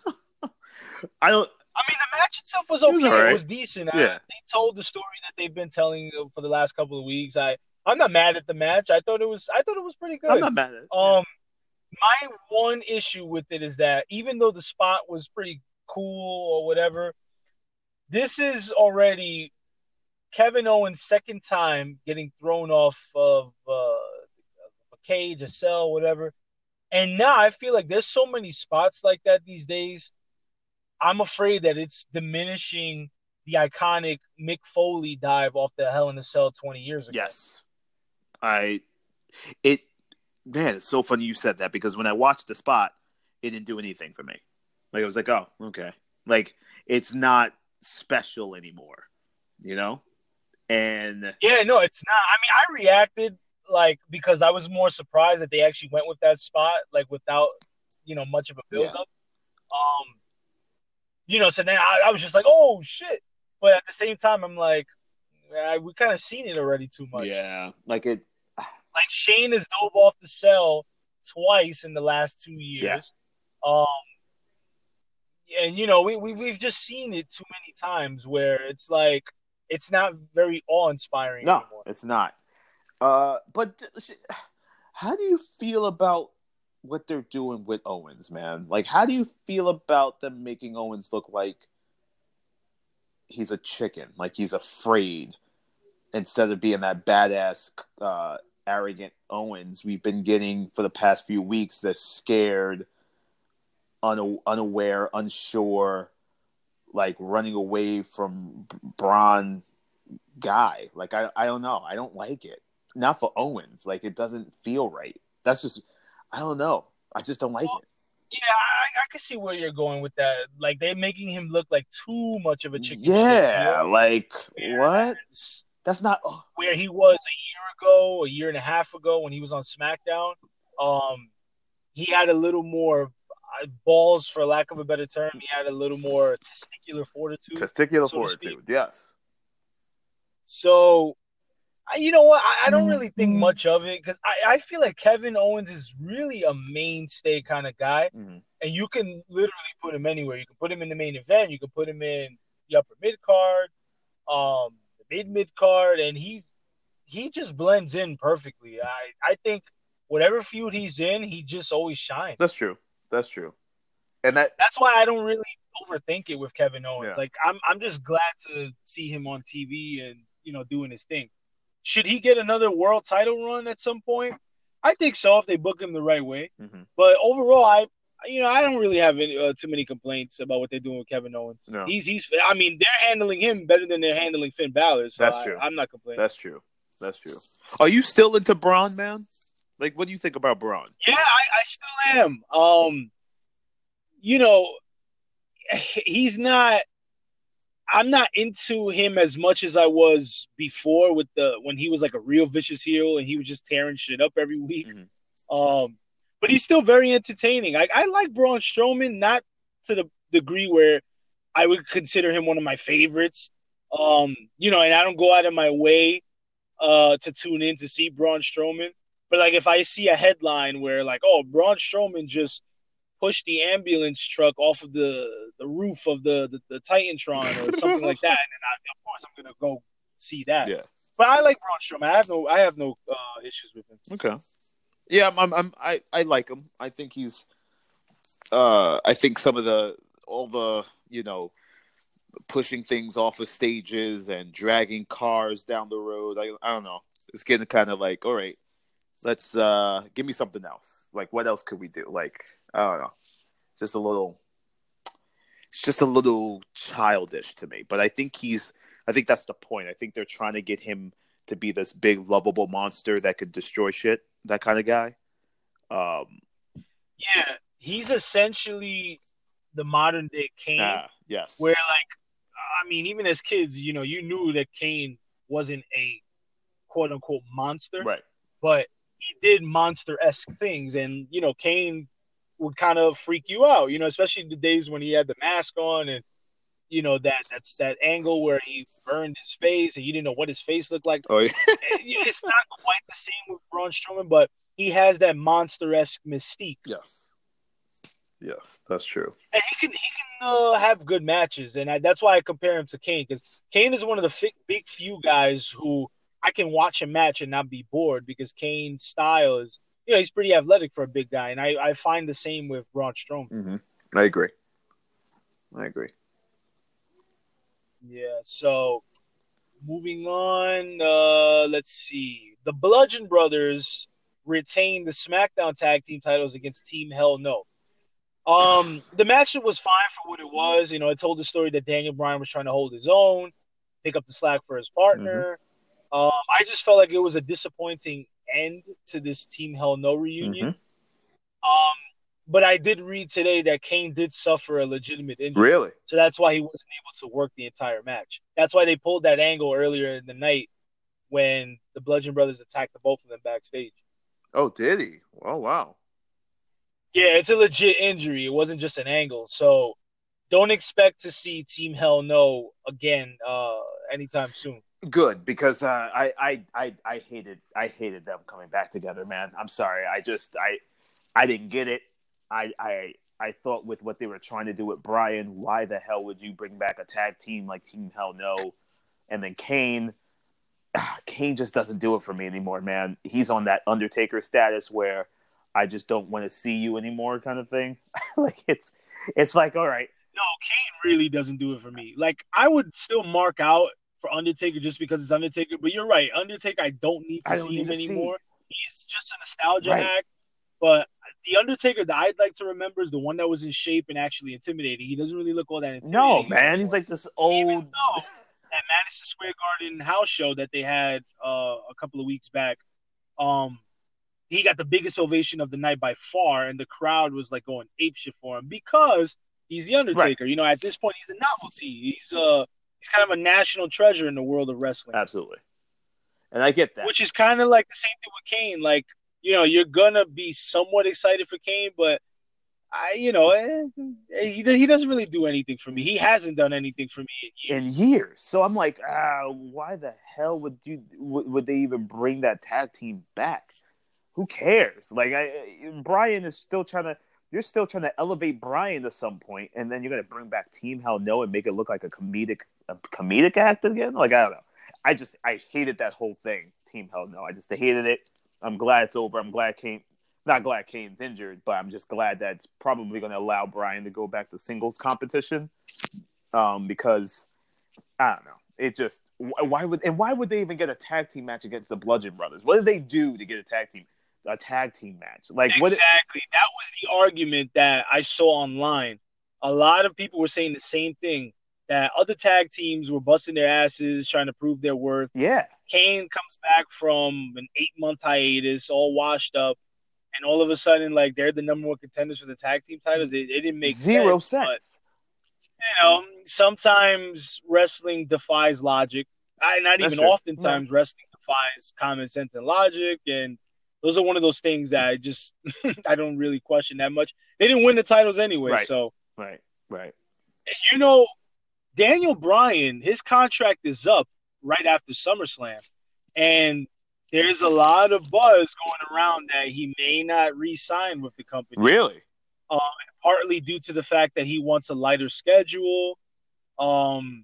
I don't. I mean, the match itself was okay. It was, right. it was decent. Yeah. I, they told the story that they've been telling for the last couple of weeks. I, I'm not mad at the match. I thought it was. I thought it was pretty good. I'm not mad at it. Um, my one issue with it is that even though the spot was pretty cool or whatever, this is already Kevin Owens' second time getting thrown off of uh, a cage, a cell, whatever. And now I feel like there's so many spots like that these days. I'm afraid that it's diminishing the iconic Mick Foley dive off the Hell in a Cell twenty years ago. Yes. I, it, man, it's so funny you said that because when I watched the spot, it didn't do anything for me. Like, I was like, oh, okay. Like, it's not special anymore, you know? And yeah, no, it's not. I mean, I reacted like because I was more surprised that they actually went with that spot, like without, you know, much of a build up. Yeah. Um, you know, so then I, I was just like, oh shit. But at the same time, I'm like, I, we kind of seen it already too much. Yeah, like it. Like Shane has dove off the cell twice in the last two years. Yeah. Um, and you know, we we we've just seen it too many times where it's like it's not very awe-inspiring no, anymore. It's not. Uh, but how do you feel about what they're doing with Owens, man? Like, how do you feel about them making Owens look like he's a chicken, like he's afraid, instead of being that badass, uh, arrogant Owens we've been getting for the past few weeks that's scared, una- unaware, unsure, like running away from Braun guy. Like, I, I don't know. I don't like it. Not for Owens. Like, it doesn't feel right. That's just, I don't know. I just don't like well, it. Yeah, I, I can see where you're going with that. Like, they're making him look like too much of a chicken Yeah, shit. like, what? That's not... Oh. Where he was a year ago, a year and a half ago when he was on SmackDown. Um, he had a little more balls, for lack of a better term. He had a little more testicular fortitude. Testicular so fortitude, yes. So... You know what? I, I don't really think much of it because I, I feel like Kevin Owens is really a mainstay kind of guy. Mm-hmm. And you can literally put him anywhere. You can put him in the main event. You can put him in the upper mid-card, um, the mid-mid-card. And he, he just blends in perfectly. I, I think whatever feud he's in, he just always shines. That's true. That's true. And that That's why I don't really overthink it with Kevin Owens. Yeah. Like, I'm, I'm just glad to see him on T V and, you know, doing his thing. Should he get another world title run at some point? I think so if they book him the right way. Mm-hmm. But overall, I you know I don't really have any, uh, too many complaints about what they're doing with Kevin Owens. No. He's he's I mean they're handling him better than they're handling Finn Balor. So That's I, true. I'm not complaining. That's true. That's true. Are you still into Braun, man? Like, what do you think about Braun? Yeah, I, I still am. Um, you know, he's not. I'm not into him as much as I was before with the when he was like a real vicious heel and he was just tearing shit up every week. Mm-hmm. Um, but he's still very entertaining. I, I like Braun Strowman, not to the degree where I would consider him one of my favorites. Um, you know, and I don't go out of my way uh, to tune in to see Braun Strowman. But like if I see a headline where like, oh, Braun Strowman just push the ambulance truck off of the, the roof of the, the, the Titantron or something like that, and I, of course I'm gonna go see that. Yeah, but I like Braun Strowman. I have no I have no uh, issues with him. Okay, yeah, I'm, I'm I I like him. I think he's. Uh, I think some of the all the you know pushing things off of stages and dragging cars down the road. I, I don't know. It's getting kind of like, all right, let's uh, give me something else. Like, what else could we do? Like, I don't know. Just a little, it's just a little childish to me. But I think he's, I think that's the point. I think they're trying to get him to be this big, lovable monster that could destroy shit. That kind of guy. Um, yeah, he's essentially the modern day Kane. Ah, yes. Where, like, I mean, even as kids, you know, you knew that Kane wasn't a quote unquote monster, Right. But he did monster-esque things, and you know, Kane would kind of freak you out, you know, especially the days when he had the mask on, and you know that that's that angle where he burned his face, and you didn't know what his face looked like. Oh yeah. It's not quite the same with Braun Strowman, but he has that monster-esque mystique. Yes. Yes, that's true. And he can he can uh, have good matches, and I, that's why I compare him to Kane, because Kane is one of the fi- big few guys who I can watch a match and not be bored, because Kane's style is, you know, he's pretty athletic for a big guy, and I, I find the same with Braun Strowman. Mm-hmm. I agree. I agree. Yeah, so moving on, uh, let's see. The Bludgeon Brothers retained the SmackDown Tag Team titles against Team Hell No. Um, the match was fine for what it was. You know, it told the story that Daniel Bryan was trying to hold his own, pick up the slack for his partner. Mm-hmm. Um, I just felt like it was a disappointing end to this Team Hell No reunion. Mm-hmm. Um, but I did read today that Kane did suffer a legitimate injury. Really? So that's why he wasn't able to work the entire match. That's why they pulled that angle earlier in the night when the Bludgeon Brothers attacked the both of them backstage. Oh, did he? Oh, wow. Yeah, it's a legit injury. It wasn't just an angle. So don't expect to see Team Hell No again uh, anytime soon. Good, because uh, I, I I I hated I hated them coming back together, man. I'm sorry. I just I I didn't get it. I I I thought with what they were trying to do with Bryan, why the hell would you bring back a tag team like Team Hell No? And then Kane, Kane just doesn't do it for me anymore, man. He's on that Undertaker status where I just don't want to see you anymore kind of thing. Like it's it's like, all right. No, Kane really doesn't do it for me. Like, I would still mark out for Undertaker just because it's Undertaker, but you're right. Undertaker, I don't need to I don't see need him to anymore. See. He's just a nostalgia Right. act. But the Undertaker that I'd like to remember is the one that was in shape and actually intimidating. He doesn't really look all that intimidating. No, man. He's like this old. Even though that Madison Square Garden house show that they had uh, a couple of weeks back, um, he got the biggest ovation of the night by far, and the crowd was like going apeshit for him because he's the Undertaker. Right. You know, at this point, he's a novelty. He's uh, he's kind of a national treasure in the world of wrestling. Absolutely, and I get that. Which is kind of like the same thing with Kane. Like, you know, you're gonna be somewhat excited for Kane, but I, you know, eh, he he doesn't really do anything for me. He hasn't done anything for me in years. In years. So I'm like, ah, why the hell would you would, would they even bring that tag team back? Who cares? Like, I, Bryan is still trying to. You're still trying to elevate Bryan to some point, and then you're gonna bring back Team Hell No and make it look like a comedic, a comedic act again. Like, I don't know. I just I hated that whole thing, Team Hell No. I just hated it. I'm glad it's over. I'm glad Kane, not glad Kane's injured, but I'm just glad that it's probably gonna allow Bryan to go back to singles competition. Um, because I don't know. It just why would and why would they even get a tag team match against the Bludgeon Brothers? What did they do to get a tag team? A tag team match, like exactly. What That was the argument that I saw online. A lot of people were saying the same thing, that other tag teams were busting their asses trying to prove their worth. Yeah, Kane comes back from an eight month hiatus, all washed up, and all of a sudden, like, they're the number one contenders for the tag team titles. It, it didn't make zero sense. sense. But, you know, sometimes wrestling defies logic. I, not That's even true. oftentimes, no. Wrestling defies common sense and logic, and those are one of those things that I just I don't really question that much. They didn't win the titles anyway, right. so right, right. You know, Daniel Bryan, his contract is up right after SummerSlam, and there's a lot of buzz going around that he may not re-sign with the company. Really? Um, partly due to the fact that he wants a lighter schedule. Um,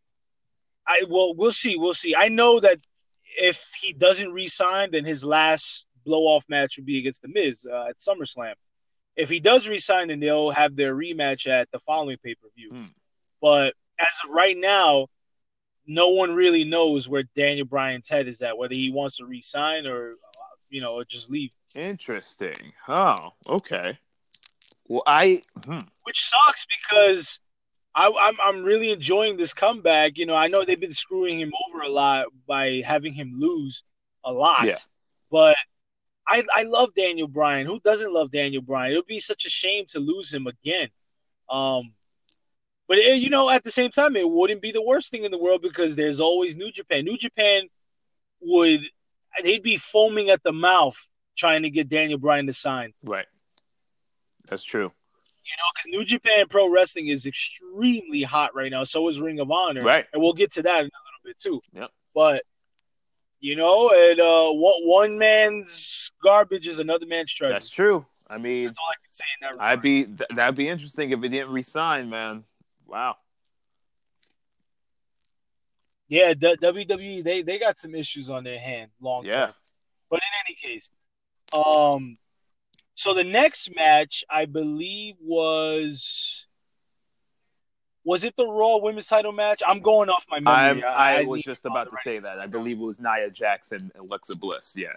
I well, we'll see, we'll see. I know that if he doesn't re-sign, then his last blow-off match would be against The Miz uh, at SummerSlam. If he does re-sign, then they'll have their rematch at the following pay-per-view. Hmm. But as of right now, no one really knows where Daniel Bryan's head is at, whether he wants to resign or, you know, or just leave. Interesting. Oh, okay. Well, I hmm. Which sucks because I, I'm I'm really enjoying this comeback. You know, I know they've been screwing him over a lot by having him lose a lot, Yeah. but I I love Daniel Bryan. Who doesn't love Daniel Bryan? It would be such a shame to lose him again. Um, but it, you know, at the same time, it wouldn't be the worst thing in the world because there's always New Japan. New Japan would they'd be foaming at the mouth trying to get Daniel Bryan to sign. Right. That's true. You know, because New Japan Pro Wrestling is extremely hot right now. So is Ring of Honor. Right. And we'll get to that in a little bit, too. Yep. But, you know, and, uh, one, one man's garbage is another man's treasure. That's true. I mean, that's all I can say in that regard. I'd be, th- that'd be interesting if he didn't resign, man. Wow. Yeah, d- W W E, they, they got some issues on their hand long term. Yeah. But in any case, um, so the next match, I believe, was was it the Raw Women's Title match? I'm going off my memory. I, I, I was just about to say that. I believe it was Nia Jax and Alexa Bliss. Yeah.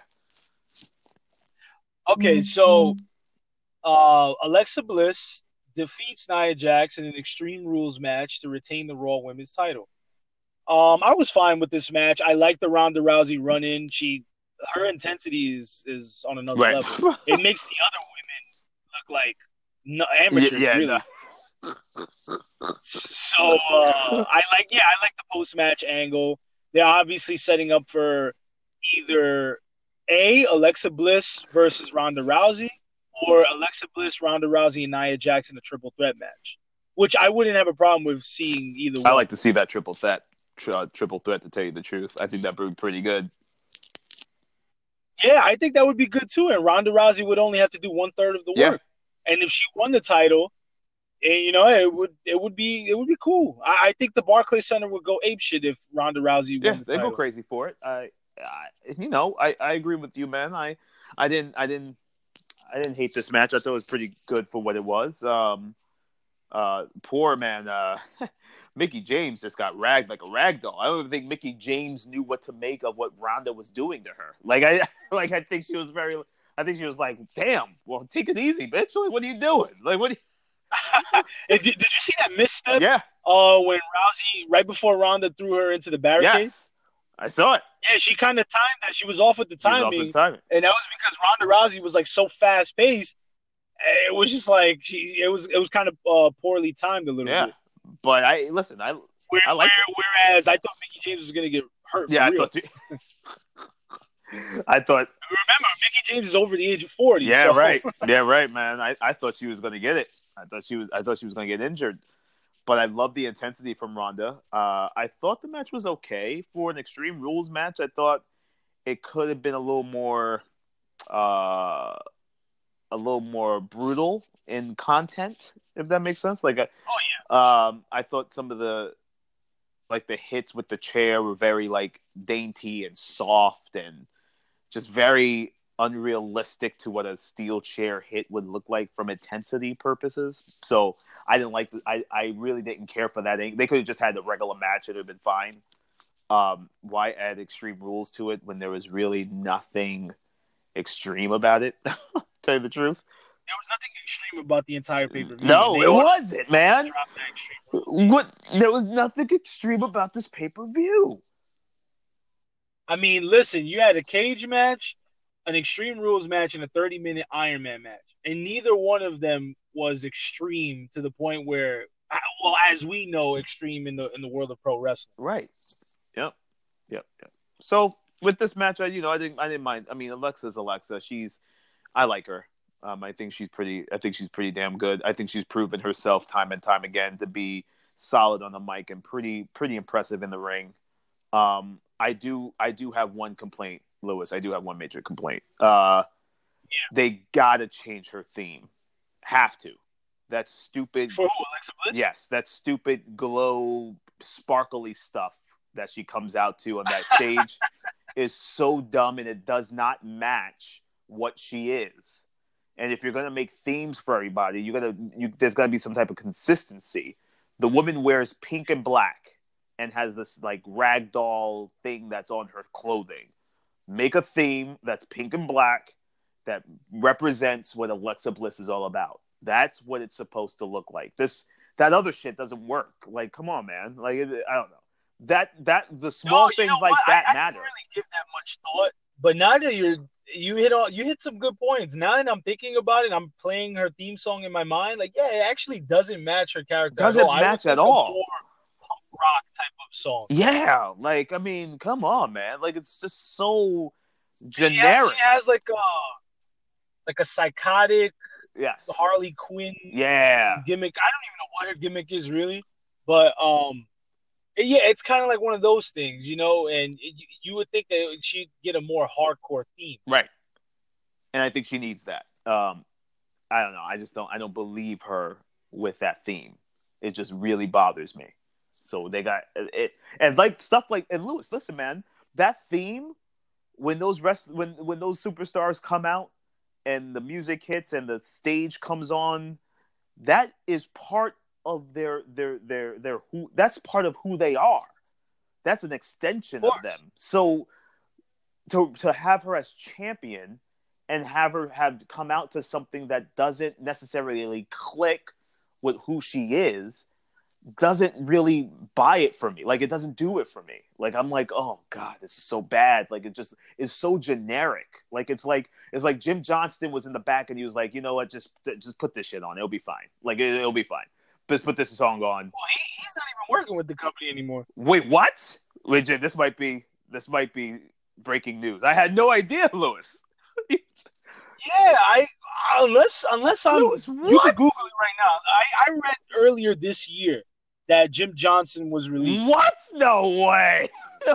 Okay, so uh, Alexa Bliss defeats Nia Jax in an Extreme Rules match to retain the Raw Women's Title. Um, I was fine with this match. I like the Ronda Rousey run-in. She, her intensity is is on another right. level. It makes the other women look like no, amateurs, yeah, really. No. So uh, I like, yeah, I like the post-match angle. They're obviously setting up for either A, Alexa Bliss versus Ronda Rousey, or Alexa Bliss, Ronda Rousey, and Nia Jax in a triple threat match, which I wouldn't have a problem with seeing either one. I like to see that triple threat. Uh, triple threat, to tell you the truth. I think that would be pretty good. Yeah, I think that would be good too. And Ronda Rousey would only have to do one third of the Yeah. work. And if she won the title, eh, you know, it would it would be it would be cool. I, I think the Barclays Center would go apeshit if Ronda Rousey Yeah, won the they title. go crazy for it. I, I you know, I, I agree with you, man. I, I didn't, I didn't, I didn't hate this match. I thought it was pretty good for what it was. Um, uh, poor man, uh, Mickie James just got ragged like a rag doll. I don't even think Mickie James knew what to make of what Ronda was doing to her. Like I, like I think she was very. I think she was like, "Damn, well, take it easy, bitch. Like, what are you doing? Like, what?" Are you... did, did you see that misstep? Yeah. Uh, when Rousey, right before Ronda threw her into the barricade? Yes, I saw it. Yeah, she kind of timed that. She was off with the She was timing. off with the timing. And that was because Ronda Rousey was like so fast paced. It was just like she. It was. It was kind of uh, poorly timed a little Yeah, bit. but I listen. I Where, I like where, whereas I thought Mickie James was going to get hurt. yeah. For real. I thought. I thought. Remember, Mickie James is over the age of forty. Yeah, so. right. Yeah, right, man. I, I thought she was going to get it. I thought she was. I thought she was going to get injured. But I love the intensity from Ronda. Uh, I thought the match was okay for an Extreme Rules match. I thought it could have been a little more, uh, a little more brutal in content, if that makes sense. Like, oh yeah. Um, I thought some of the, like the hits with the chair were very like dainty and soft and just very unrealistic to what a steel chair hit would look like from intensity purposes. So I didn't like. The, I I really didn't care for that. They could have just had a regular match; it'd have been fine. Um, why add Extreme Rules to it when there was really nothing extreme about it? Tell you the truth. There was nothing extreme about the entire pay-per-view. No, They it all wasn't, man. dropped that extreme. What? There was nothing extreme about this pay-per-view. I mean, listen, you had a cage match, an Extreme Rules match, and a thirty-minute Iron Man match. And neither one of them was extreme to the point where, well, as we know, extreme in the in the world of pro wrestling. Right. Yep. Yep. Yep. So with this match, I you know I didn't I didn't mind. I mean, Alexa's Alexa. She's I like her. Um, I think she's pretty. I think she's pretty damn good. I think she's proven herself time and time again to be solid on the mic and pretty pretty impressive in the ring. Um, I do I do have one complaint, Lewis. I do have one major complaint. Uh, yeah. They gotta change her theme. Have to. That's stupid. For who, Alexa Bliss? Yes, that stupid glow, sparkly stuff that she comes out to on that stage is so dumb, and it does not match what she is. And if you're gonna make themes for everybody, you gotta you, there's gotta be some type of consistency. The woman wears pink and black and has this like ragdoll thing that's on her clothing. Make a theme that's pink and black that represents what Alexa Bliss is all about. That's what it's supposed to look like. This that other shit doesn't work. Like, come on, man. Like, I don't know. That that the small no, things know like what? that I, I matter. didn't really give that much thought. But now that you're you hit all you hit some good points. Now that I'm thinking about it, I'm playing her theme song in my mind. Like, yeah, it actually doesn't match her character. Doesn't at all. match I would at think a all. more punk rock type of song. Yeah, like I mean, come on, man. Like it's just so She has, generic. she has like a like a psychotic Yes. Harley Quinn Yeah. gimmick. I don't even know what her gimmick is really, but um, yeah, it's kind of like one of those things, you know. And it, you would think that she'd get a more hardcore theme, Right. And I think she needs that. Um, I don't know. I just don't. I don't believe her with that theme. It just really bothers me. So they got it, and like stuff like and Lewis. Listen, man, that theme when those rest when when those superstars come out and the music hits and the stage comes on, that is part of their their their their who. That's part of who they are. That's an extension of, of them. So to to have her as champion and have her have come out to something that doesn't necessarily click with who she is doesn't really buy it for me. Like, it doesn't do it for me. Like, I'm like, oh God, this is so bad. Like, it just is so generic. Like, it's like, it's like Jim Johnston was in the back and he was like, you know what, just, just put this shit on. It'll be fine. Like, it, it'll be fine. Just put this song on. Well, he, he's not even working with the company anymore. Wait, what? Legit, this might be, this might be breaking news. I had no idea, Lewis. Yeah, I unless unless I'm Lewis, you what? can Google it right now. I, I read earlier this year that Jim Johnson was released. What? No way. Yeah,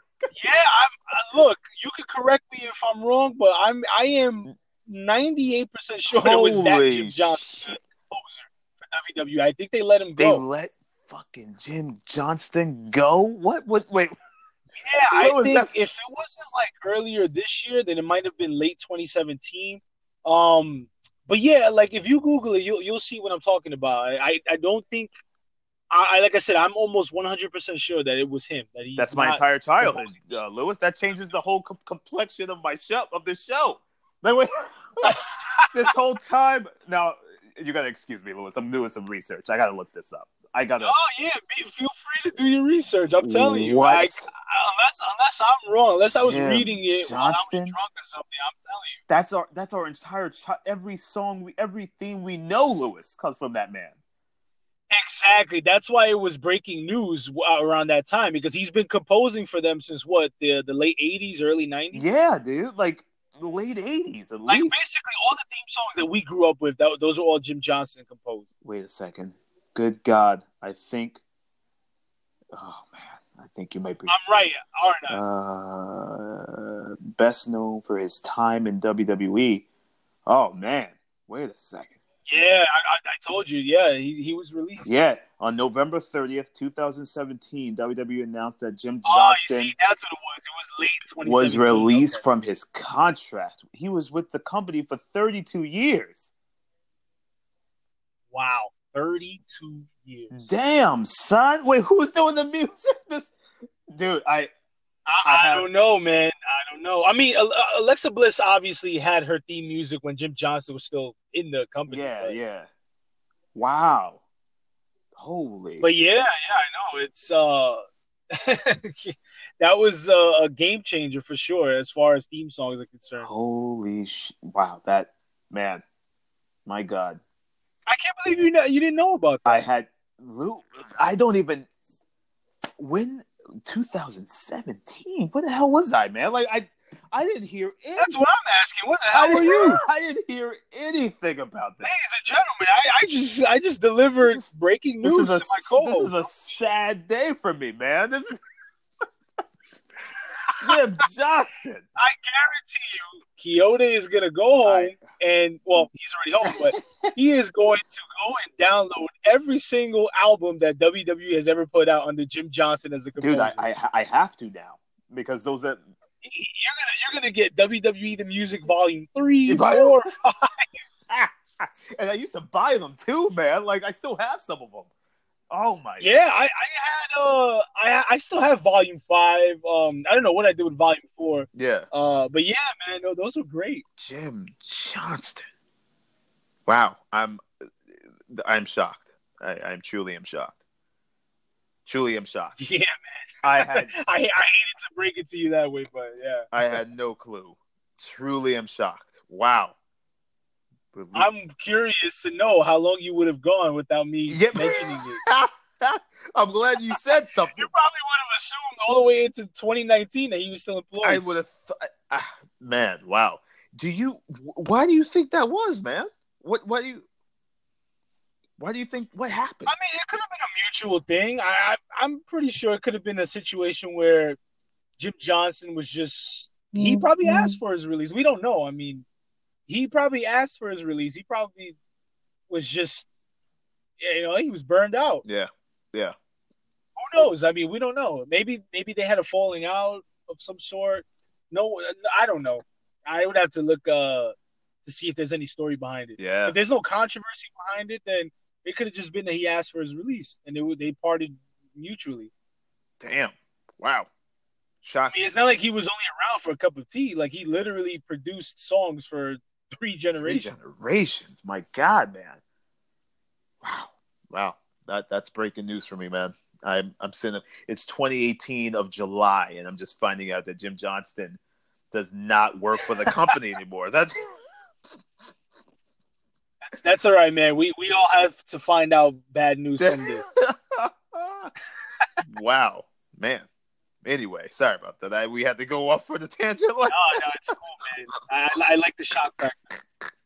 I'm, uh, look, you could correct me if I'm wrong, but I'm I am ninety-eight percent sure it was that Holy Jim Johnson shit. composer for W W E. I think they let him They go. let fucking Jim Johnston go? What? What? Wait. Yeah, I Lewis, think that's- if it wasn't like earlier this year, then it might have been late twenty seventeen. Um, but yeah, like if you Google it, you'll you'll see what I'm talking about. I I don't think I, I like I said, I'm almost one hundred percent sure that it was him. That he's That's my not entire childhood, composing. uh, Lewis. That changes the whole com- complexion of my show, of this show. Like, wait, this whole time. Now, you gotta excuse me, Lewis. I'm doing some research. I gotta look this up. I gotta. Oh yeah, be, feel free to do your research. I'm telling you, What? like unless unless I'm wrong, unless I was Jim reading it while I was Johnston? drunk or something, I'm telling you. That's our. That's our entire. Ch- every song, we, every theme we know, Lewis, comes from that man. Exactly. That's why it was breaking news uh, around that time because he's been composing for them since what the the late eighties, early nineties. Yeah, dude. Like the late eighties, at Like least. basically all the theme songs that we grew up with, that, those are all Jim Johnston composed. Wait a second. Good God, I think. Oh man, I think you might be. I'm right, aren't I? Uh, best known for his time in W W E. Oh man, wait a second. Yeah, I, I, I told you. Yeah, he he was released. Yeah, on November thirtieth, twenty seventeen, W W E announced that Jim Oh, you Johnston see, that's what it was. It was late twenty was seventeen. released Okay. from his contract. He was with the company for thirty-two years. Wow, thirty-two years. Damn, son. Wait, who's doing the music? This dude, I I, I I have- don't know, man. I don't know. I mean, Al- Alexa Bliss obviously had her theme music when Jim Johnston was still in the company. yeah, but, yeah. Wow. Holy. But yeah, yeah, I know. It's uh, that was uh, a game changer for sure as far as theme songs are concerned. Holy sh! Wow, that man. My God. I can't believe you know, you didn't know about that. I had Lou. I don't even. When twenty seventeen? What the hell was I, man? Like I, I didn't hear. Any, That's what I'm asking. What the I hell didn't- were you? I didn't hear anything about this. Ladies and gentlemen, I, I just I just delivered This- breaking This news is a to my co-host. this is a sad day for me, man. This is Jim Johnston. I guarantee you, Quixote is gonna go home I- and well, he's already home, but he is going to go and download every single album that W W E has ever put out under Jim Johnston as a composer. Dude, I, I I have to now because those are You're gonna you're gonna get W W E the Music Volume Three, If I- Four, Five. and I used to buy them too, man. Like I still have some of them. Oh my! Yeah, I, I had uh I I still have volume five. Um, I don't know what I did with volume four. Yeah. Uh, but yeah, man, no, those were great. Jim Johnston. Wow, I'm I'm shocked. I I'm truly am shocked. Truly am shocked. Yeah, man. I had I I hated to break it to you that way, but yeah. I had no clue. Truly am shocked. Wow. I'm curious to know how long you would have gone without me Yep. mentioning it. I'm glad you said something. You probably would have assumed all the way into twenty nineteen that he was still employed. I would have. Th- ah, man, wow. Do you? Why do you think that was, man? What? Why do you? Why do you think? What happened? I mean, it could have been a mutual thing. I, I I'm pretty sure it could have been a situation where Jim Johnston was just. He probably asked for his release. We don't know. I mean, he probably asked for his release. He probably was just, you know, he was burned out. Yeah, yeah. Who knows? I mean, we don't know. Maybe, maybe they had a falling out of some sort. No, I don't know. I would have to look uh, to see if there's any story behind it. Yeah. If there's no controversy behind it, then it could have just been that he asked for his release and they they parted mutually. Damn. Wow. I Shocking. mean, it's not like he was only around for a cup of tea. Like, he literally produced songs for three generations. Three generations. My God, man. Wow. Wow. That that's breaking news for me, man. I'm I'm sitting. It's twenty eighteen of July, and I'm just finding out that Jim Johnston does not work for the company anymore. That's That's, that's all right, man. We we all have to find out bad news someday. Wow, man. Anyway, sorry about that. I, we had to go off for the tangent. Like Oh, no, it's cool, man. I, I like the shock factor.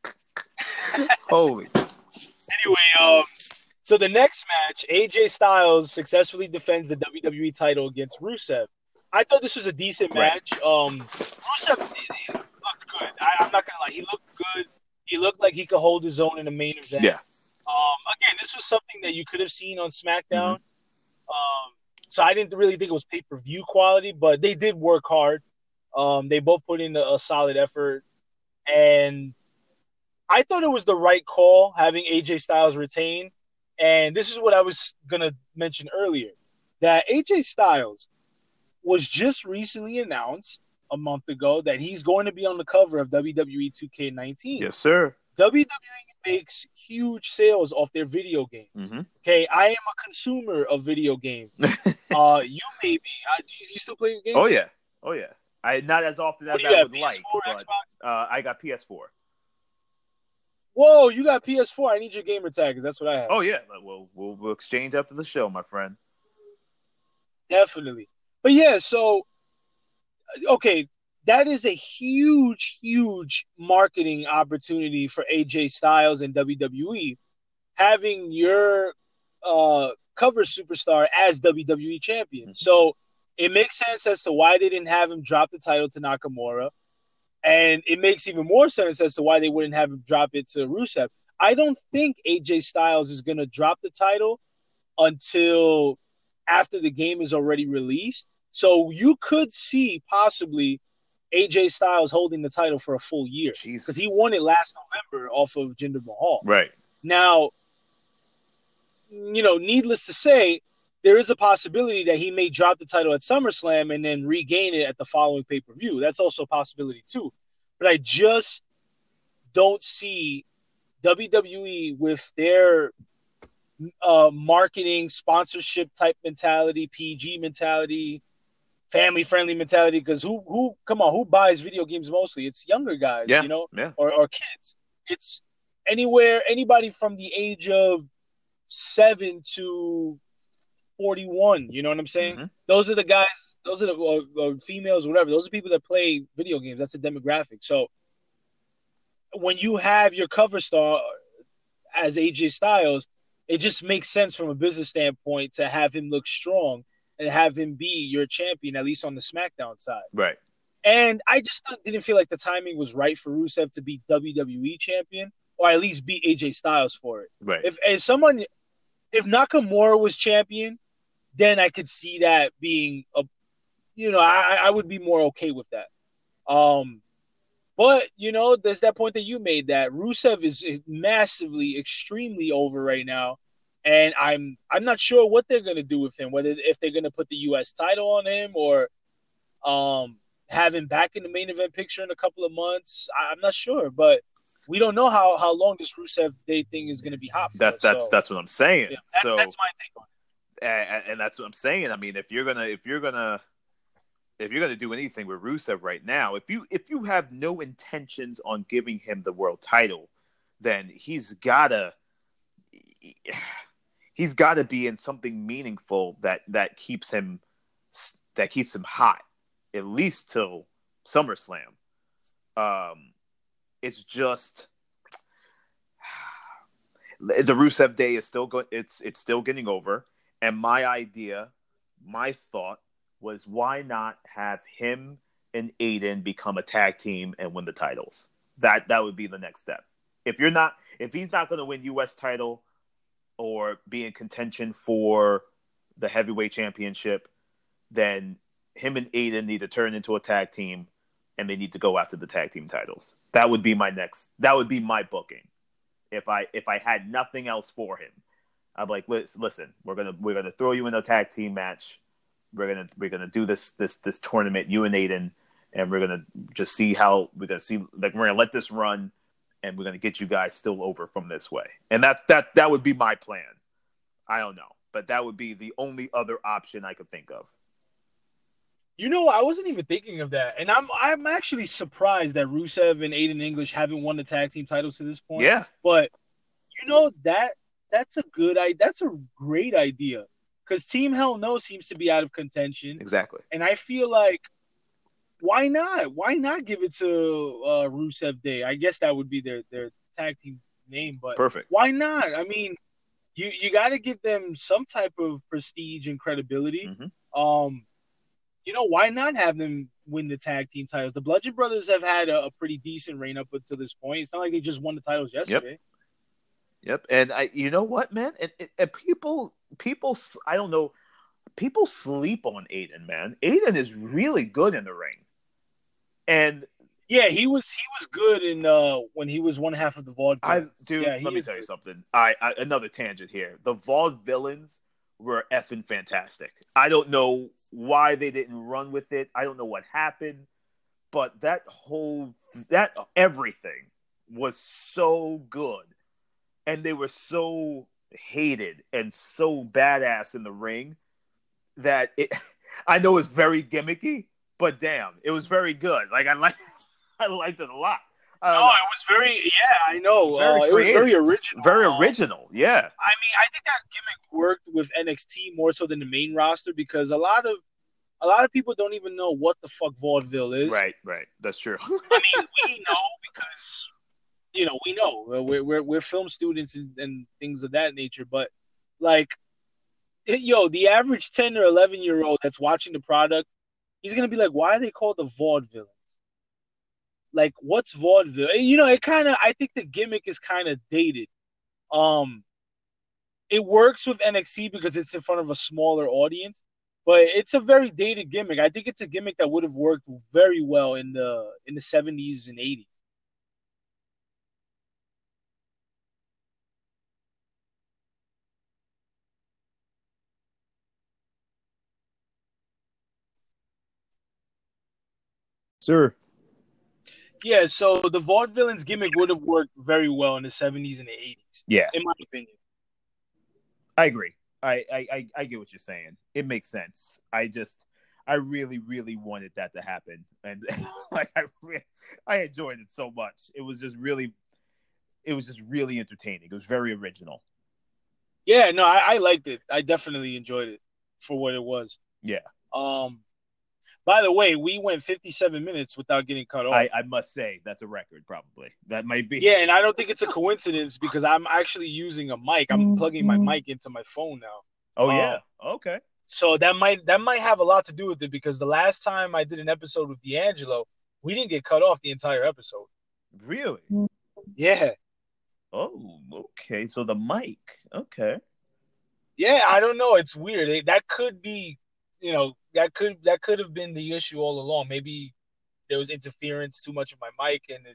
holy. Anyway, um, so the next match, A J Styles successfully defends the W W E title against Rusev. I thought this was a decent Right. match. Um, Rusev he looked good. I, I'm not gonna lie, he looked good. He looked like he could hold his own in the main event. Yeah. Um, again, this was something that you could have seen on SmackDown. Mm-hmm. Um, so I didn't really think it was pay-per-view quality, but they did work hard. Um, they both put in a, a solid effort, and I thought it was the right call having A J Styles retain. And this is what I was gonna mention earlier, that A J Styles was just recently announced a month ago that he's going to be on the cover of W W E two K nineteen. Yes, sir. W W E makes huge sales off their video games. Mm-hmm. Okay, I am a consumer of video games. uh, you may be. Uh, you, you still play games? Oh yeah. Oh yeah. I not as often What as do you I have, would like, P S four, but Xbox? uh, I got P S four. Whoa, you got P S four. I need your gamer tag because that's what I have. Oh yeah. We'll, we'll we'll exchange after the show, my friend. Definitely. But yeah, so, okay, that is a huge, huge marketing opportunity for A J Styles and W W E, having your uh, cover superstar as W W E champion. Mm-hmm. So it makes sense as to why they didn't have him drop the title to Nakamura. And it makes even more sense as to why they wouldn't have him drop it to Rusev. I don't think A J Styles is going to drop the title until after the game is already released. So you could see possibly A J Styles holding the title for a full year Jesus. because he won it last November off of Jinder Mahal. Right. Now, you know, needless to say, there is a possibility that he may drop the title at SummerSlam and then regain it at the following pay-per-view. That's also a possibility too. But I just don't see W W E with their uh, marketing, sponsorship type mentality, P G mentality, family-friendly mentality. Because who, who, come on, who buys video games mostly? It's younger guys, Yeah. you know, Yeah. or, or kids. It's anywhere, anybody from the age of seven to forty-one. You know what I'm saying? Mm-hmm. Those are the guys. Those are the uh, uh, females, whatever. Those are people that play video games. That's the demographic. So when you have your cover star as A J Styles, it just makes sense from a business standpoint to have him look strong and have him be your champion, at least on the SmackDown side. Right. And I just didn't feel like the timing was right for Rusev to be W W E champion, or at least beat A J Styles for it. Right. If if someone, if Nakamura was champion, then I could see that being a, you know, I I would be more okay with that. Um, but you know, there's that point that you made that Rusev is massively, extremely over right now, and I'm I'm not sure what they're gonna do with him. Whether if they're gonna put the U S title on him or um have him back in the main event picture in a couple of months. I, I'm not sure, but we don't know how, how long this Rusev Day thing is gonna be hot for. That's that's so, that's what I'm saying. yeah, that's, so that's my take on it. and, and that's what I'm saying. I mean, if you're gonna if you're gonna if you're gonna do anything with Rusev right now, if you if you have no intentions on giving him the world title, then he's gotta he's gotta be in something meaningful that that keeps him that keeps him hot at least till SummerSlam. Um, it's just the Rusev Day is still going. It's it's still getting over. And my idea, my thought was, why not have him and Aiden become a tag team and win the titles? That that would be the next step. If you're not, if he's not going to win U S title or be in contention for the heavyweight championship, then him and Aiden need to turn into a tag team, and they need to go after the tag team titles. That would be my next. That would be my booking. If I if I had nothing else for him, I'm like, listen, we're gonna we're gonna throw you in a tag team match. We're gonna we're gonna do this this this tournament, you and Aiden, and we're gonna just see how we're gonna see. Like, we're gonna let this run, and we're gonna get you guys still over from this way. And that that that would be my plan. I don't know, but that would be the only other option I could think of. You know, I wasn't even thinking of that, and I'm I'm actually surprised that Rusev and Aiden English haven't won the tag team titles to this point. Yeah, but you know that that's a good idea. That's a great idea because Team Hell No seems to be out of contention. Exactly, and I feel like why not? Why not give it to uh, Rusev Day? I guess that would be their their tag team name, but perfect. Why not? I mean, you you got to give them some type of prestige and credibility. Mm-hmm. Um. You know, why not have them win the tag team titles? The Bludgeon Brothers have had a, a pretty decent reign up until this point. It's not like they just won the titles yesterday. Yep. Yep. And I, you know what, man? And, and people, people, I don't know, people sleep on Aiden, man. Aiden is really good in the ring. And yeah, he was he was good in uh, when he was one half of the Vaudevillains. I, dude, yeah, let me tell good. you something. I, I another tangent here. The Vaudevillains were effing fantastic. I don't know why they didn't run with it. I don't know what happened, but that whole that everything was so good, and they were so hated and so badass in the ring that it. I know it's very gimmicky, but damn, it was very good. Like I like, I liked it a lot. No, know. It was very, yeah, I know. Uh, it was very original. Very original, yeah. I mean, I think that gimmick worked with N X T more so than the main roster because a lot of a lot of people don't even know what the fuck vaudeville is. Right, right. That's true. I mean, we know because, you know, we know. We're we're, we're film students and, and things of that nature. But, like, yo, the average ten or eleven-year-old that's watching the product, he's going to be like, why are they called the vaudeville? Like, what's vaudeville? You know, it kind of, I think the gimmick is kind of dated. Um, it works with N X T because it's in front of a smaller audience, but it's a very dated gimmick. I think it's a gimmick that would have worked very well in the in the seventies and eighties. Sir. Yeah, so the Vaudevillains gimmick would have worked very well in the seventies and the eighties. Yeah. In my opinion. I agree. I, I, I, I get what you're saying. It makes sense. I just, I really, really wanted that to happen. And like, I, re- I enjoyed it so much. It was just really, it was just really entertaining. It was very original. Yeah, no, I, I liked it. I definitely enjoyed it for what it was. Yeah. Um, By the way, we went fifty-seven minutes without getting cut off. I, I must say that's a record, probably. That might be. Yeah, and I don't think it's a coincidence because I'm actually using a mic. I'm plugging my mic into my phone now. Oh yeah. Uh, okay. So that might that might have a lot to do with it because the last time I did an episode with D'Angelo, we didn't get cut off the entire episode. Really? Yeah. Oh, okay. So the mic. Okay. Yeah, I don't know. It's weird. It, that could be, you know. That could that could have been the issue all along. Maybe there was interference, too much of my mic, and it,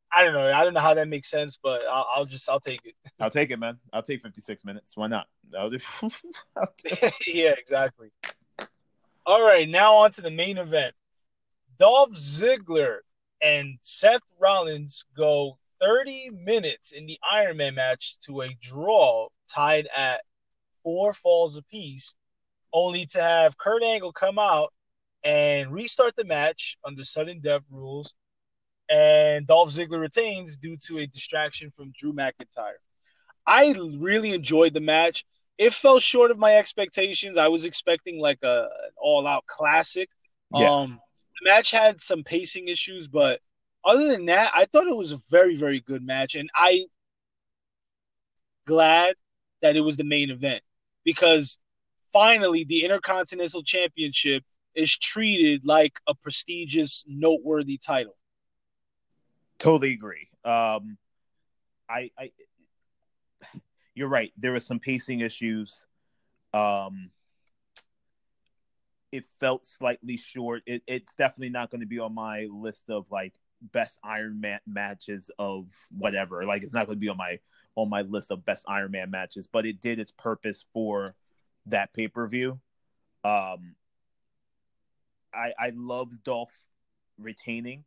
I don't know. I don't know how that makes sense, but I'll, I'll just I'll take it. I'll take it, man. I'll take fifty-six minutes. Why not? I'll do- Yeah, exactly. All right, now on to the main event. Dolph Ziggler and Seth Rollins go thirty minutes in the Iron Man match to a draw tied at four falls apiece, only to have Kurt Angle come out and restart the match under sudden death rules, and Dolph Ziggler retains due to a distraction from Drew McIntyre. I really enjoyed the match. It fell short of my expectations. I was expecting like a an all-out classic. Yeah. Um, the match had some pacing issues, but other than that, I thought it was a very, very good match, and I glad that it was the main event because finally the Intercontinental Championship is treated like a prestigious, noteworthy title. Totally agree. Um, I, I, you're right. There were some pacing issues. Um, it felt slightly short. It, it's definitely not going to be on my list of like best Iron Man matches of whatever. Like it's not going to be on my on my list of best Iron Man matches, but it did its purpose for that pay per view. Um, I I loved Dolph retaining.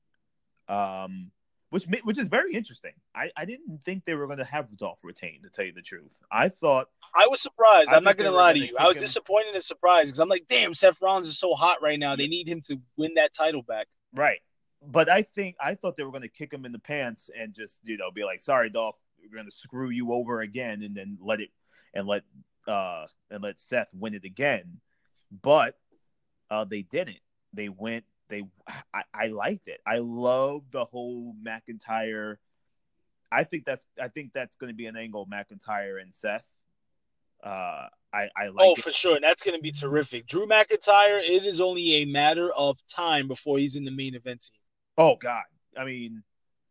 Um, which which is very interesting. I, I didn't think they were going to have Dolph retain, to tell you the truth. I thought I was surprised. I I'm not think going to they were lie to gonna you. I was kick him- disappointed and surprised because I'm like, damn, Seth Rollins is so hot right now. They need him to win that title back. right, but I think I thought they were going to kick him in the pants and just you know be like, sorry, Dolph, we're going to screw you over again, and then let it and let uh and let Seth win it again. But uh, they didn't. They went. They, I, I liked it. I love the whole McIntyre. I think that's, I think that's going to be an angle, McIntyre and Seth. Uh, I, I like. Oh, it. for sure. That's going to be terrific. Drew McIntyre, it is only a matter of time before he's in the main event scene. Oh God. I mean,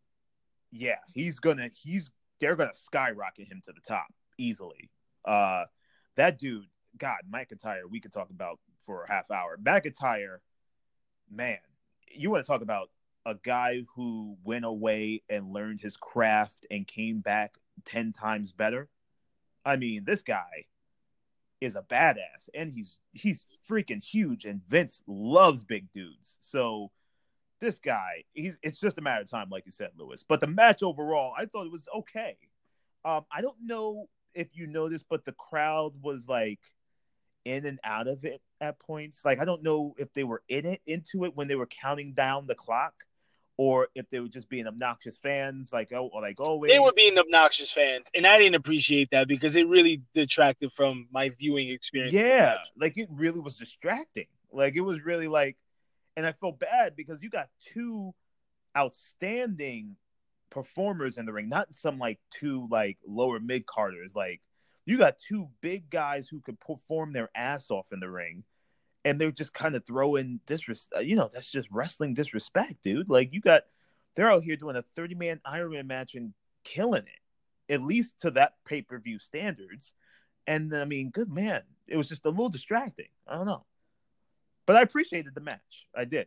yeah, he's gonna, he's, they're gonna skyrocket him to the top easily. Uh, that dude, God, McIntyre, we could talk about for a half hour. McIntyre, man, you want to talk about a guy who went away and learned his craft and came back ten times better. I mean, this guy is a badass, and he's he's freaking huge, and Vince loves big dudes. So this guy, he's it's just a matter of time, like you said, Lewis. But the match overall, I thought it was okay. Um, I don't know if you noticed, but the crowd was like in and out of it at points. Like I don't know if they were in it into it when they were counting down the clock, or if they were just being obnoxious fans. Like oh, like always, They were being obnoxious fans, and I didn't appreciate that because it really detracted from my viewing experience. Yeah, like it really was distracting. Like it was really like, and I felt bad because you got two outstanding performers in the ring, not some like two like lower mid carders. Like you got two big guys who could perform their ass off in the ring, and they're just kind of throwing disrespect. You know, that's just wrestling disrespect, dude. Like you got, they're out here doing a thirty man Iron Man match and killing it, at least to that pay per view standards. And I mean, good man, it was just a little distracting. I don't know, but I appreciated the match. I did,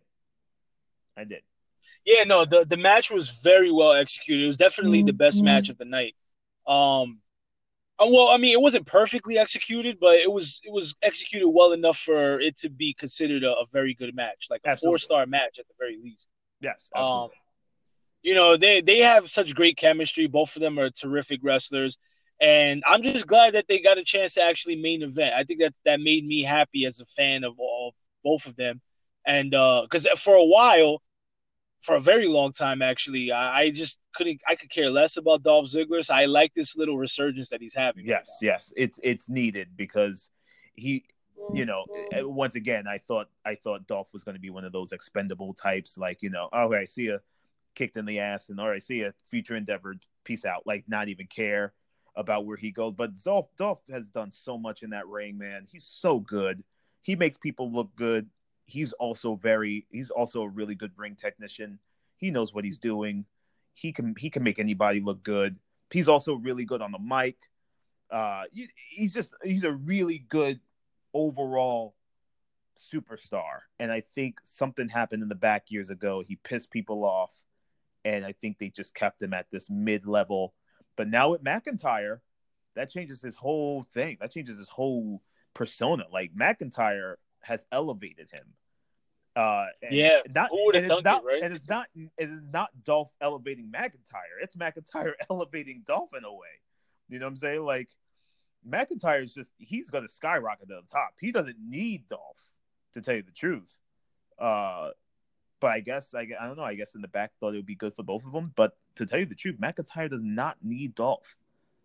I did. Yeah, no, the the match was very well executed. It was definitely the best match of the night. Um. Well, I mean, it wasn't perfectly executed, but it was it was executed well enough for it to be considered a, a very good match, like a Absolutely. four star match at the very least. Yes, absolutely. Um, you know, they they have such great chemistry. Both of them are terrific wrestlers, and I'm just glad that they got a chance to actually main event. I think that that made me happy as a fan of all both of them, and because uh, for a while. For a very long time, actually, I, I just couldn't. I could care less about Dolph Ziggler. So I like this little resurgence that he's having. Yes, right yes, it's it's needed because he, you know, once again, I thought I thought Dolph was going to be one of those expendable types, like you know, all right, see ya, kicked in the ass, and all right, see ya, future endeavor, peace out, like not even care about where he goes. But Dolph Dolph has done so much in that ring, man. He's so good. He makes people look good. He's also very he's also a really good ring technician. He knows what he's doing. He can he can make anybody look good. He's also really good on the mic. Uh, he's just he's a really good overall superstar. And I think something happened in the back years ago. He pissed people off, and I think they just kept him at this mid-level. But now with McIntyre, that changes his whole thing. That changes his whole persona. Like McIntyre has elevated him. Uh, yeah, not, who would have and done it's not, it, right? And it's not, it is not Dolph elevating McIntyre. It's McIntyre elevating Dolph in a way. You know what I'm saying? Like McIntyre is just, he's going to skyrocket to the top. He doesn't need Dolph, to tell you the truth. Uh, but I guess, I, I don't know, I guess in the back thought it would be good for both of them. But to tell you the truth, McIntyre does not need Dolph.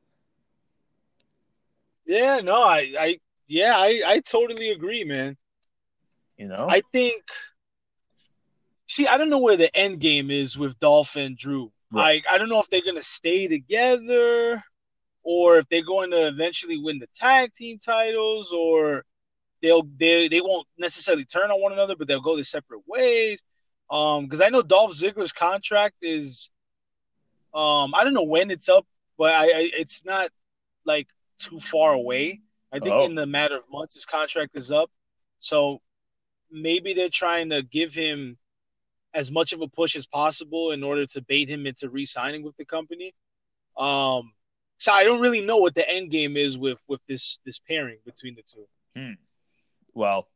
Yeah, no, I, I yeah, I, I totally agree, man. You know? I think, see, I don't know where the end game is with Dolph and Drew. Right. Like, I don't know if they're going to stay together or if they're going to eventually win the tag team titles, or they'll they they won't necessarily turn on one another, but they'll go their separate ways. Um, because I know Dolph Ziggler's contract is, um, I don't know when it's up, but I, I it's not like too far away. I think Oh. in the matter of months his contract is up, so maybe they're trying to give him as much of a push as possible in order to bait him into re-signing with the company. Um, so I don't really know what the end game is with with this this pairing between the two. Hmm. Well,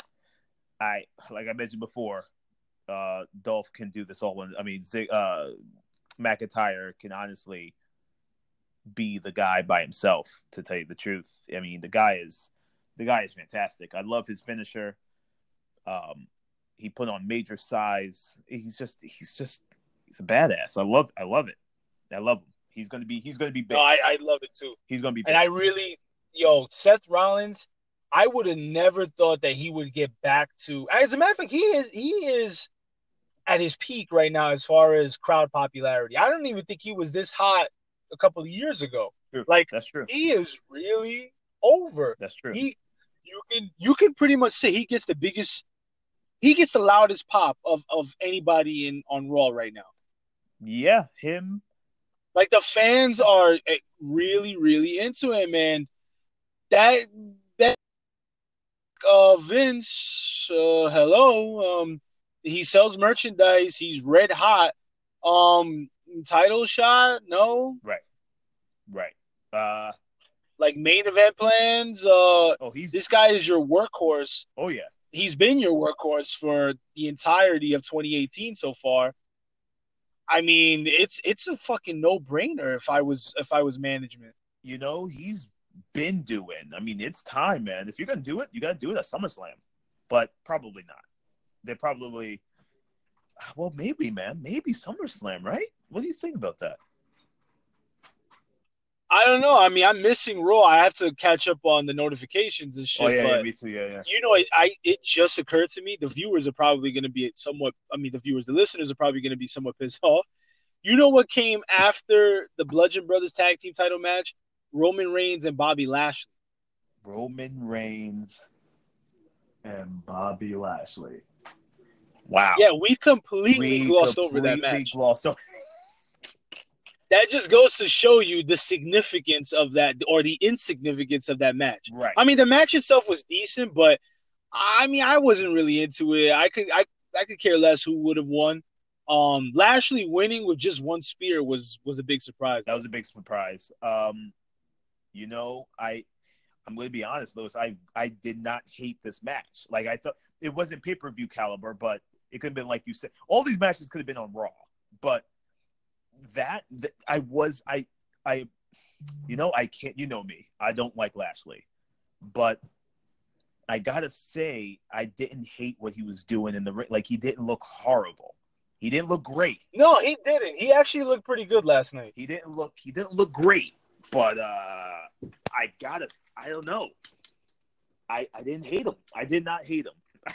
I like I mentioned before, uh, Dolph can do this all. In, I mean, Zig, uh, McIntyre can honestly be the guy by himself. To tell you the truth, I mean, the guy is the guy is fantastic. I love his finisher. Um, he put on major size. He's just he's just he's a badass. I love I love it. I love him. He's gonna be he's gonna be big. No, I, I love it too. He's gonna be big. And I really, yo, Seth Rollins, I would have never thought that he would get back to. As a matter of fact, he is he is at his peak right now as far as crowd popularity. I don't even think he was this hot a couple of years ago. True. Like That's true. He is really over. That's true. He you can you can pretty much say he gets the biggest, he gets the loudest pop of, of anybody in on Raw right now. Yeah, him. Like the fans are really, really into him, man. That that uh Vince, uh, hello. Um, he sells merchandise. He's red hot. Um, title shot? No. Right. Right. Uh. Like main event plans. Uh, oh, he's this guy is your workhorse. Oh yeah. He's been your workhorse for the entirety of twenty eighteen so far. I mean, it's it's a fucking no-brainer if I was if I was management. You know, he's been doing. I mean, it's time, man. If you're gonna do it, you gotta do it at SummerSlam. But probably not. They probably well, maybe, man. Maybe SummerSlam, right? What do you think about that? I don't know. I mean, I'm missing Raw. I have to catch up on the notifications and shit. Oh yeah, but yeah me too. Yeah, yeah. You know, it, I it just occurred to me. The viewers are probably going to be somewhat. I mean, the viewers, the listeners are probably going to be somewhat pissed off. You know what came after the Bludgeon Brothers Tag Team Title match? Roman Reigns and Bobby Lashley. Roman Reigns and Bobby Lashley. Wow. Yeah, we completely we glossed completely over that match. Glossed over. That just goes to show you the significance of that, or the insignificance of that match. Right. I mean, the match itself was decent, but I mean, I wasn't really into it. I could, I, I could care less who would have won. Um, Lashley winning with just one spear was was a big surprise. That was a big surprise. Um, you know, I, I'm going to be honest, Lewis. I, I did not hate this match. Like I thought it wasn't pay per view caliber, but it could have been like you said. All these matches could have been on Raw, but. That, that I was I I you know I can't you know me I don't like Lashley, but I gotta say I didn't hate what he was doing in the ring. Like he didn't look horrible, he didn't look great. No, he didn't. He actually looked pretty good last night. He didn't look he didn't look great, but uh I gotta I don't know I I didn't hate him. I did not hate him.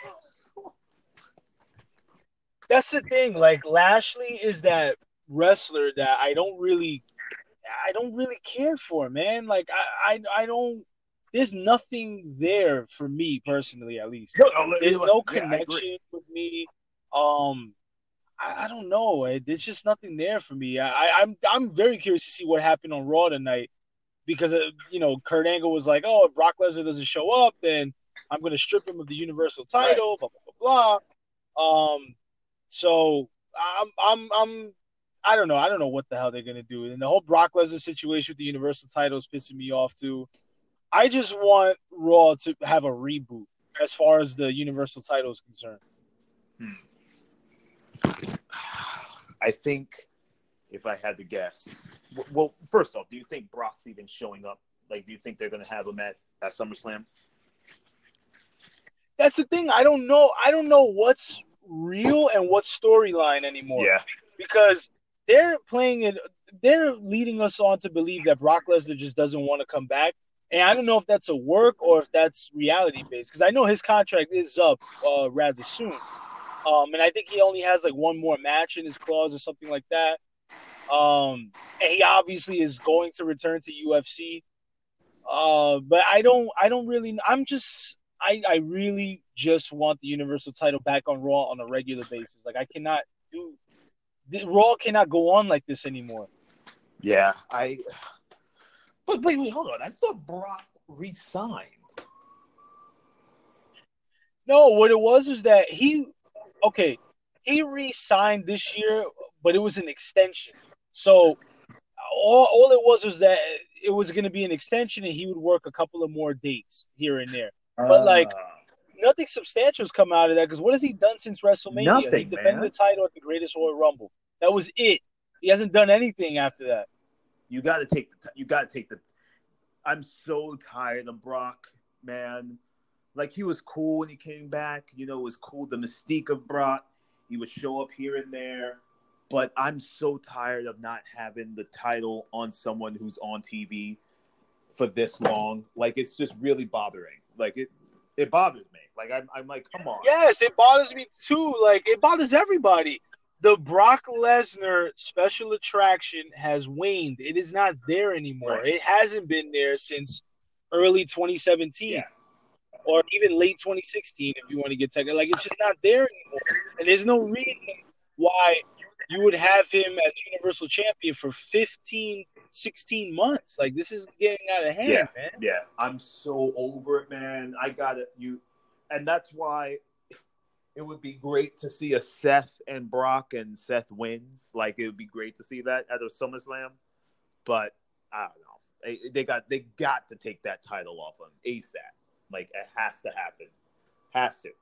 That's the thing. Like Lashley is that wrestler that I don't really I don't really care for, man. Like I I, I don't there's nothing there for me personally, at least. No, no, there's yeah, no yeah, connection with me. Um I, I don't know. There's just nothing there for me. I, I I'm I'm very curious to see what happened on Raw tonight because uh, you know, Kurt Angle was like, "Oh, if Brock Lesnar doesn't show up, then I'm going to strip him of the Universal title." Right. Blah blah blah blah. Um, so I'm I'm I'm I don't know. I don't know what the hell they're gonna do. And the whole Brock Lesnar situation with the Universal title is pissing me off too. I just want Raw to have a reboot as far as the Universal title is concerned. Hmm. I think if I had to guess, well, first off, do you think Brock's even showing up? Like, do you think they're going to have him at, at SummerSlam? That's the thing. I don't know. I don't know what's real and what's storyline anymore. Yeah. Because they're playing it, they're leading us on to believe that Brock Lesnar just doesn't want to come back. And I don't know if that's a work or if that's reality based. Because I know his contract is up uh, rather soon. Um, and I think he only has like one more match in his clause or something like that. Um, and he obviously is going to return to U F C. Uh, but I don't, I don't really, I'm just, I, I really just want the Universal title back on Raw on a regular basis. Like I cannot do, the, Raw cannot go on like this anymore. Yeah, I, but wait, wait, hold on. I thought Brock re-signed. No, what it was is that he, okay, he re-signed this year, but it was an extension. So all, all it was was that it was going to be an extension and he would work a couple of more dates here and there. But uh, like nothing substantial has come out of that because what has he done since WrestleMania? Nothing, he defended man. the title at the Greatest Royal Rumble. That was it. He hasn't done anything after that. You got to take the. You got to take the. I'm so tired of Brock, man. Like he was cool when he came back. You know, it was cool. The mystique of Brock. He would show up here and there. But I'm so tired of not having the title on someone who's on T V for this long. Like, it's just really bothering. Like, it it bothers me. Like, I'm, I'm like, come on. Yes, it bothers me too. Like, it bothers everybody. The Brock Lesnar special attraction has waned. It is not there anymore. Right. It hasn't been there since early twenty seventeen. Yeah. Or even late twenty sixteen, if you want to get technical. Like, it's just not there anymore. And there's no reason why you would have him as Universal Champion for fifteen, sixteen months. Like, this is getting out of hand, yeah, man. Yeah, I'm so over it, man. I got it. You, and that's why it would be great to see a Seth and Brock and Seth wins. Like, it would be great to see that at a SummerSlam. But I don't know. They, they got they got to take that title off him ASAP. Like, it has to happen. Has to.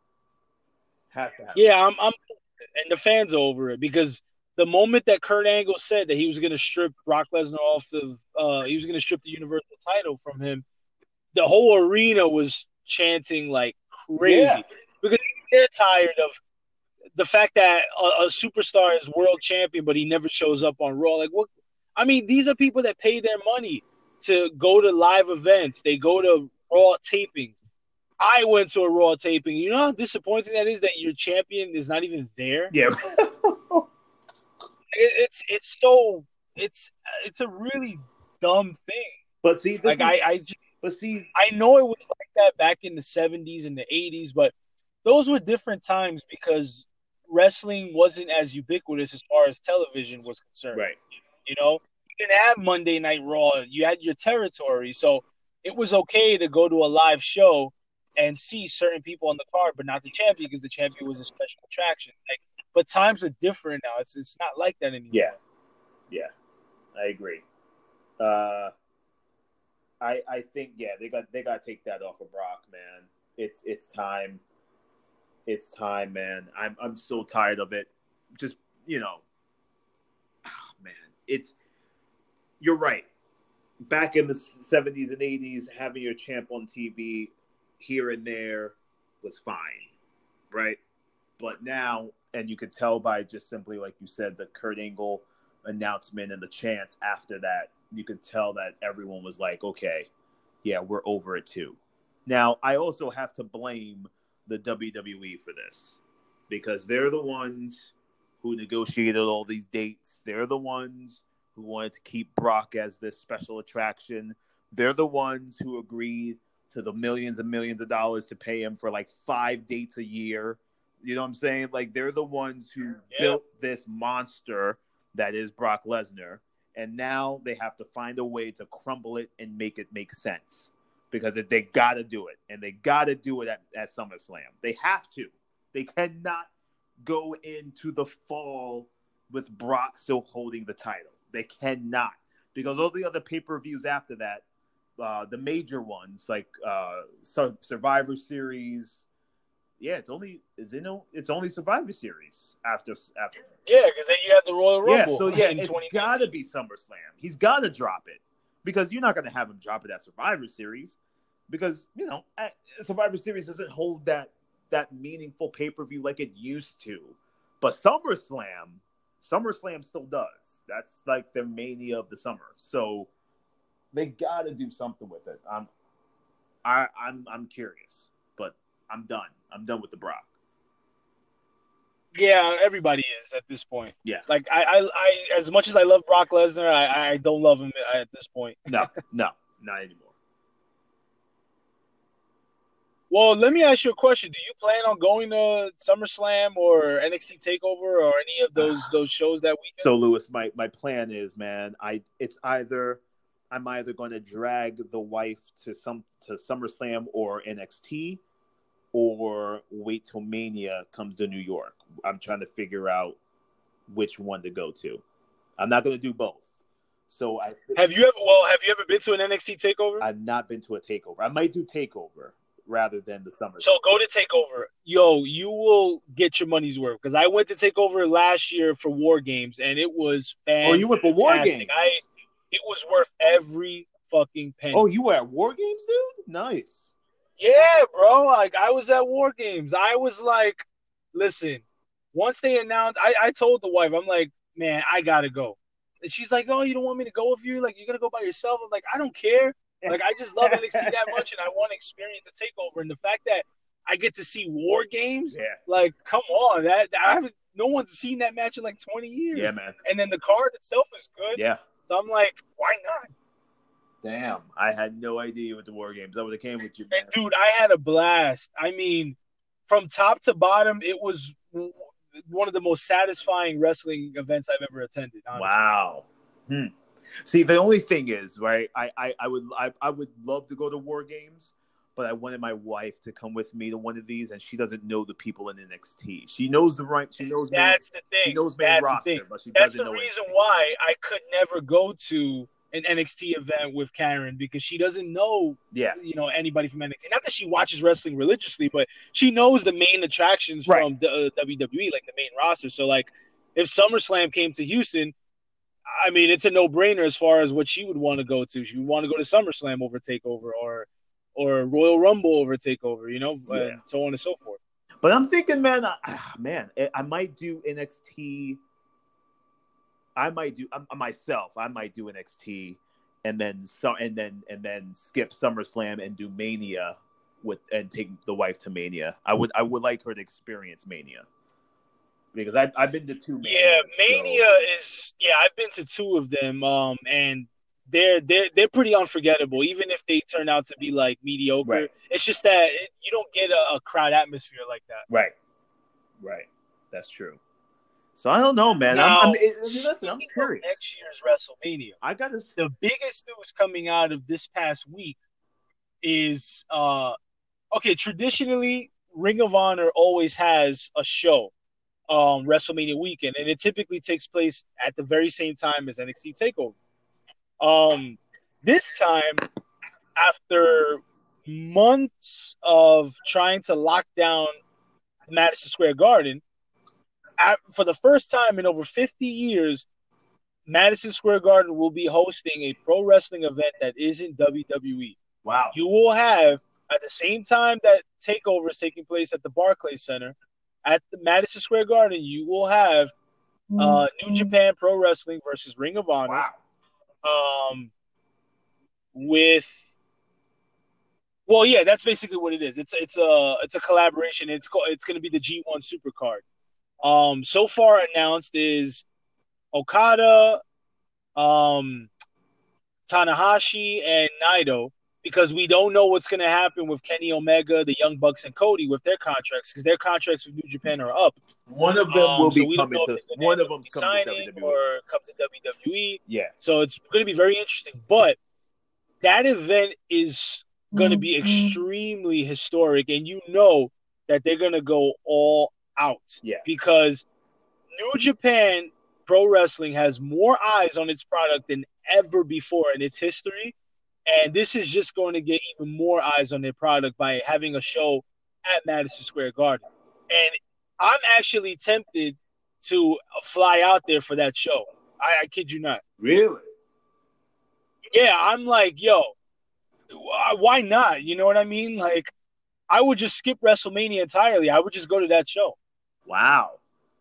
Has to happen. Yeah, I'm, I'm and the fans are over it because the moment that Kurt Angle said that he was going to strip Brock Lesnar off the, uh, he was going to strip the Universal title from him, the whole arena was chanting like crazy Yeah. because they're tired of the fact that a, a superstar is world champion, but he never shows up on Raw. Like, what? I mean, these are people that pay their money to go to live events. They go to Raw tapings. I went to a Raw taping. You know how disappointing that is that your champion is not even there? Yeah. It, it's it's so it's it's a really dumb thing. But see, this Like is, I I just, but see, I know it was like that back in the seventies and the eighties, but those were different times because wrestling wasn't as ubiquitous as far as television was concerned. right. You know, you didn't have Monday Night Raw. You had your territory, so it was okay to go to a live show and see certain people on the card, but not the champion because the champion was a special attraction. Like, but times are different now. It's it's not like that anymore. Yeah. Yeah. I agree. Uh, I I think yeah they got they got to take that off of Brock, man. It's it's time. It's time, man. I'm I'm so tired of it. Just you know, oh, man. It's you're right. Back in the seventies and eighties, having your champ on T V here and there was fine, right? But now, and you could tell by just simply, like you said, the Kurt Angle announcement and the chants after that, you could tell that everyone was like, okay, yeah, we're over it too. Now, I also have to blame the W W E for this because they're the ones who negotiated all these dates. They're the ones who wanted to keep Brock as this special attraction. They're the ones who agreed to the millions and millions of dollars to pay him for like five dates a year. You know what I'm saying? Like, they're the ones who Yeah. built this monster that is Brock Lesnar. And now they have to find a way to crumble it and make it make sense. Because they got to do it. And they got to do it at, at SummerSlam. They have to. They cannot go into the fall with Brock still holding the title. They cannot, because all the other pay-per-views after that, uh, the major ones like uh, Survivor Series, yeah, it's only is it no, it's only Survivor Series after after. Yeah, because then you have the Royal Rumble. Yeah, so yeah, it's got to be SummerSlam. He's got to drop it, because you're not going to have him drop it at Survivor Series, because you know Survivor Series doesn't hold that that meaningful pay-per-view like it used to. But SummerSlam, SummerSlam still does. That's like the mania of the summer. So they got to do something with it. I'm, I, I'm, I'm curious, but I'm done. I'm done with the Brock. Yeah, everybody is at this point. Yeah, like I, I, I as much as I love Brock Lesnar, I, I don't love him at this point. No, no, not anymore. Well, let me ask you a question. Do you plan on going to SummerSlam or N X T TakeOver or any of those those shows that weekend? So, Lewis, my, my plan is, man, I it's either I'm either going to drag the wife to some to SummerSlam or N X T, or wait till Mania comes to New York. I'm trying to figure out which one to go to. I'm not going to do both. So I have you ever well have you ever been to an N X T TakeOver? I've not been to a TakeOver. I might do TakeOver rather than the summer. So go to TakeOver. Yo, you will get your money's worth, because I went to TakeOver last year for War Games, and it was fantastic. Oh, you went for War Games? I, it was worth every fucking penny. Oh, you were at War Games, dude? Nice. Yeah, bro. Like, I was at War Games. I was like, listen, once they announced, I, I told the wife, I'm like, man, I got to go. And she's like, oh, you don't want me to go with you? Like, you're going to go by yourself? I'm like, I don't care. Like, I just love N X T that much, and I want to experience the TakeOver. And the fact that I get to see War Games, yeah. like, come on, that I haven't. No one's seen that match in like twenty years. Yeah, man. And then the card itself is good. Yeah. So I'm like, why not? Damn, I had no idea with the War Games. I would have came with you, man. And dude, I had a blast. I mean, from top to bottom, it was one of the most satisfying wrestling events I've ever attended. Honestly. Wow. Hmm. See, the only thing is, right? I, I, I would I, I would love to go to War Games, but I wanted my wife to come with me to one of these, and she doesn't know the people in N X T. She knows the right. She knows. That's main, the thing. She knows main That's roster, the thing. but she That's doesn't the know reason N X T. why I could never go to an N X T event with Karen, because she doesn't know, yeah, you know, anybody from N X T. Not that she watches wrestling religiously, but she knows the main attractions right. from the uh, W W E, like the main roster. So, like, if SummerSlam came to Houston, I mean, it's a no-brainer as far as what she would want to go to. She would want to go to SummerSlam over TakeOver, or or Royal Rumble over TakeOver, you know, yeah. and so on and so forth. But I'm thinking, man, I, man, I might do N X T. I might do um, myself. I might do N X T, and then so and then and then skip SummerSlam and do Mania with and take the wife to Mania. I would I would like her to experience Mania. Because I've, I've been to two. Manias, yeah, Mania so. is yeah. I've been to two of them, um, and they're they're they're pretty unforgettable. Even if they turn out to be like mediocre, right. It's just that it, you don't get a, a crowd atmosphere like that. Right, right. That's true. So I don't know, man. Now, I'm, I'm, it, listen, I'm curious. Next year's WrestleMania, I got to. The biggest news coming out of this past week is uh, okay. Traditionally, Ring of Honor always has a show. Um, WrestleMania weekend, and it typically takes place at the very same time as N X T TakeOver. Um, this time, after months of trying to lock down Madison Square Garden, at, for the first time in over fifty years, Madison Square Garden will be hosting a pro wrestling event that isn't W W E. Wow. You will have, at the same time that TakeOver is taking place at the Barclays Center, at the Madison Square Garden, you will have uh, New Japan Pro Wrestling versus Ring of Honor. Wow. Um, with, well, yeah, that's basically what it is. It's it's a it's a collaboration. It's called, it's going to be the G one Supercard. Um, so far announced is Okada, um, Tanahashi, and Naito. Because we don't know what's going to happen with Kenny Omega, the Young Bucks, and Cody with their contracts, because their contracts with New Japan are up. One of them um, will so be coming to one of them's coming to W W E or come to W W E. Yeah. So it's going to be very interesting. But that event is going to be extremely historic, and you know that they're going to go all out. Yeah. Because New Japan Pro Wrestling has more eyes on its product than ever before in its history. And this is just going to get even more eyes on their product by having a show at Madison Square Garden. And I'm actually tempted to fly out there for that show. I, I kid you not. Really? Yeah, I'm like, yo, why not? You know what I mean? Like, I would just skip WrestleMania entirely. I would just go to that show. Wow.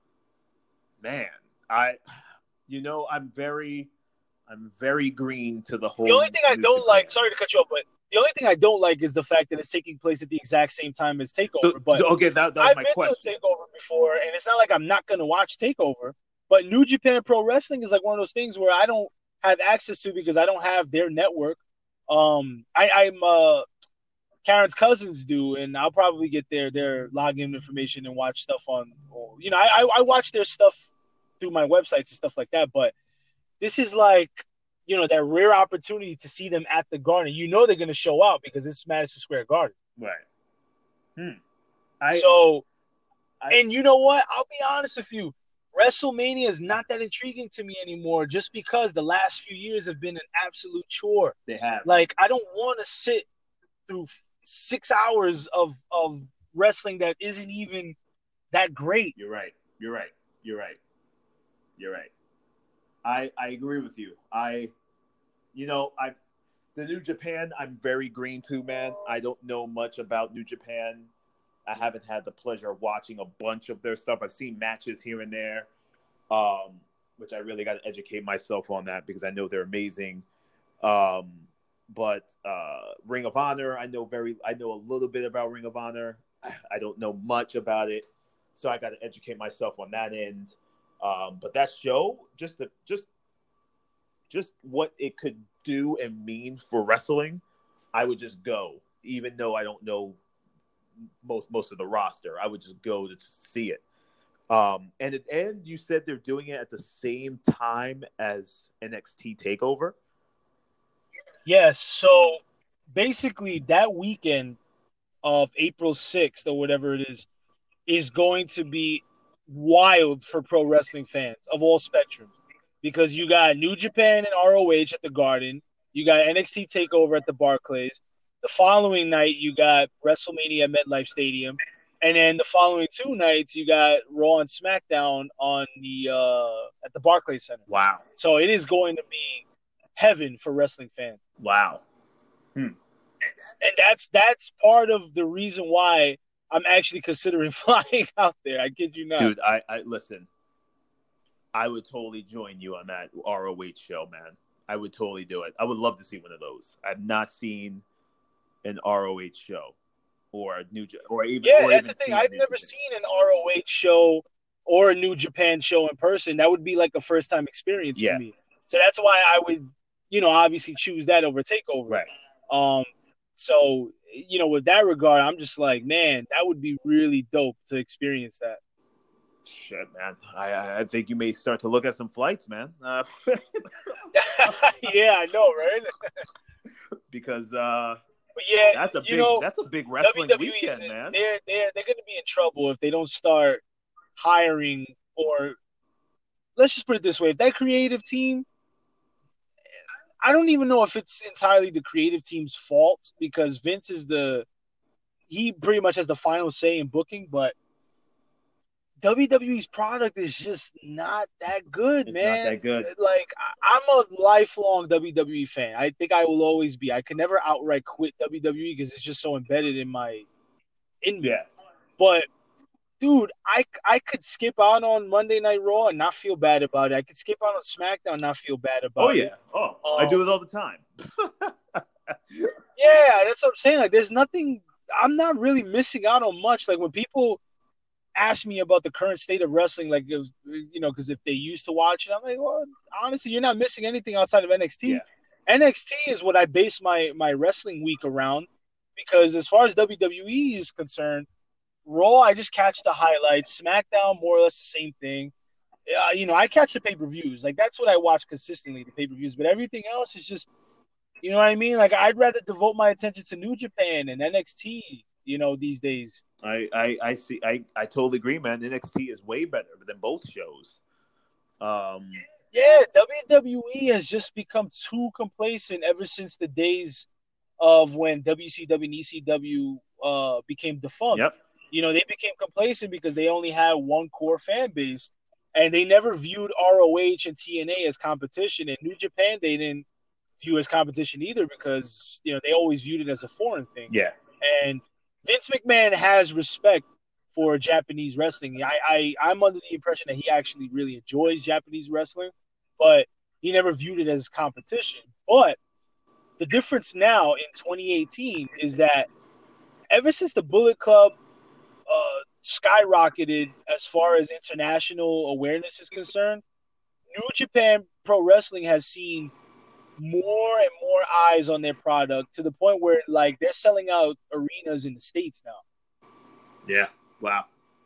Man, I, you know, I'm very, I'm very green to the whole. The only thing I don't Japan. like, sorry to cut you off, but the only thing I don't like is the fact that it's taking place at the exact same time as TakeOver. So, but so, okay, that, that was I've my been question. to a TakeOver before, and it's not like I'm not going to watch TakeOver. But New Japan Pro Wrestling is like one of those things where I don't have access to because I don't have their network. Um, I, I'm uh, Karen's cousins do, and I'll probably get their their login information and watch stuff on. You know, I I watch their stuff through my websites and stuff like that. But this is like, you know, that rare opportunity to see them at the Garden. You know they're going to show out because it's Madison Square Garden. Right. Hmm. I, so, I, and you know what? I'll be honest with you. WrestleMania is not that intriguing to me anymore just because the last few years have been an absolute chore. They have. Like, I don't want to sit through six hours of, of wrestling that isn't even that great. You're right. You're right. You're right. You're right. I I agree with you. I, you know, I, the New Japan, I'm very green to, man. I don't know much about New Japan. I haven't had the pleasure of watching a bunch of their stuff. I've seen matches here and there, um, which I really got to educate myself on that because I know they're amazing. Um, but uh, Ring of Honor, I know very, I know a little bit about Ring of Honor. I don't know much about it, so I got to educate myself on that end. Um, but that show, just the, just, just what it could do and mean for wrestling, I would just go, even though I don't know most most of the roster. I would just go to see it. Um, and at the end, you said they're doing it at the same time as N X T TakeOver? Yes. So basically that weekend of April sixth or whatever it is, is going to be wild for pro wrestling fans of all spectrums because you got New Japan and R O H at the Garden. You got N X T TakeOver at the Barclays. The following night, you got WrestleMania at MetLife Stadium. And then the following two nights, you got Raw and SmackDown on the uh, at the Barclays Center. Wow. So it is going to be heaven for wrestling fans. Wow. Hmm. And that's that's part of the reason why I'm actually considering flying out there. I kid you not. Dude, I, I listen, I would totally join you on that R O H show, man. I would totally do it. I would love to see one of those. I've not seen an R O H show or a New or even yeah. or That's even the thing. seen I've New never Japan. seen an R O H show or a New Japan show in person. That would be like a first time experience Yeah. for me. So that's why I would, you know, obviously choose that over TakeOver. Right. Um. So you know, with that regard, I'm just like, man, that would be really dope to experience that. Shit, man. I I think you may start to look at some flights, man. Uh, Yeah, I know, right? because uh, But yeah, that's a you big know, that's a big wrestling W W E weekend, is, man. They're they're they're going to be in trouble if they don't start hiring, or let's just put it this way: if that creative team, I don't even know if it's entirely the creative team's fault because Vince is the he pretty much has the final say in booking, but W W E's product is just not that good, It's man. not that good. Like, I- I'm a lifelong W W E fan. I think I will always be. I can never outright quit W W E because it's just so embedded in my in me. Yeah. But dude, I I could skip out on Monday Night Raw and not feel bad about it. I could skip out on SmackDown and not feel bad about Oh it. yeah. Oh, I Um, do it all the time. Yeah, that's what I'm saying. Like, there's nothing. I'm not really missing out on much. Like when people ask me about the current state of wrestling, like it was, you know, because if they used to watch it, I'm like, well, honestly, you're not missing anything outside of N X T. Yeah. N X T is what I base my my wrestling week around because as far as W W E is concerned, Raw I just catch the highlights. SmackDown more or less the same thing. Uh, you know, I catch the pay per views. Like that's what I watch consistently, the pay per views. But everything else is just. You know what I mean? Like, I'd rather devote my attention to New Japan and N X T, you know, these days. I, I, I see. I, I totally agree, man. N X T is way better than both shows. Um, Yeah, W W E has just become too complacent ever since the days of when W C W and E C W uh, became defunct. yep. You know, they became complacent because they only had one core fan base, and they never viewed R O H and T N A as competition. And New Japan, they didn't view as competition either because you know they always viewed it as a foreign thing. Yeah. And Vince McMahon has respect for Japanese wrestling. I, I I'm under the impression that he actually really enjoys Japanese wrestling, but he never viewed it as competition. But the difference now in twenty eighteen is that ever since the Bullet Club uh, skyrocketed as far as international awareness is concerned, New Japan Pro Wrestling has seen more and more eyes on their product to the point where like they're selling out arenas in the States now. Yeah. Wow.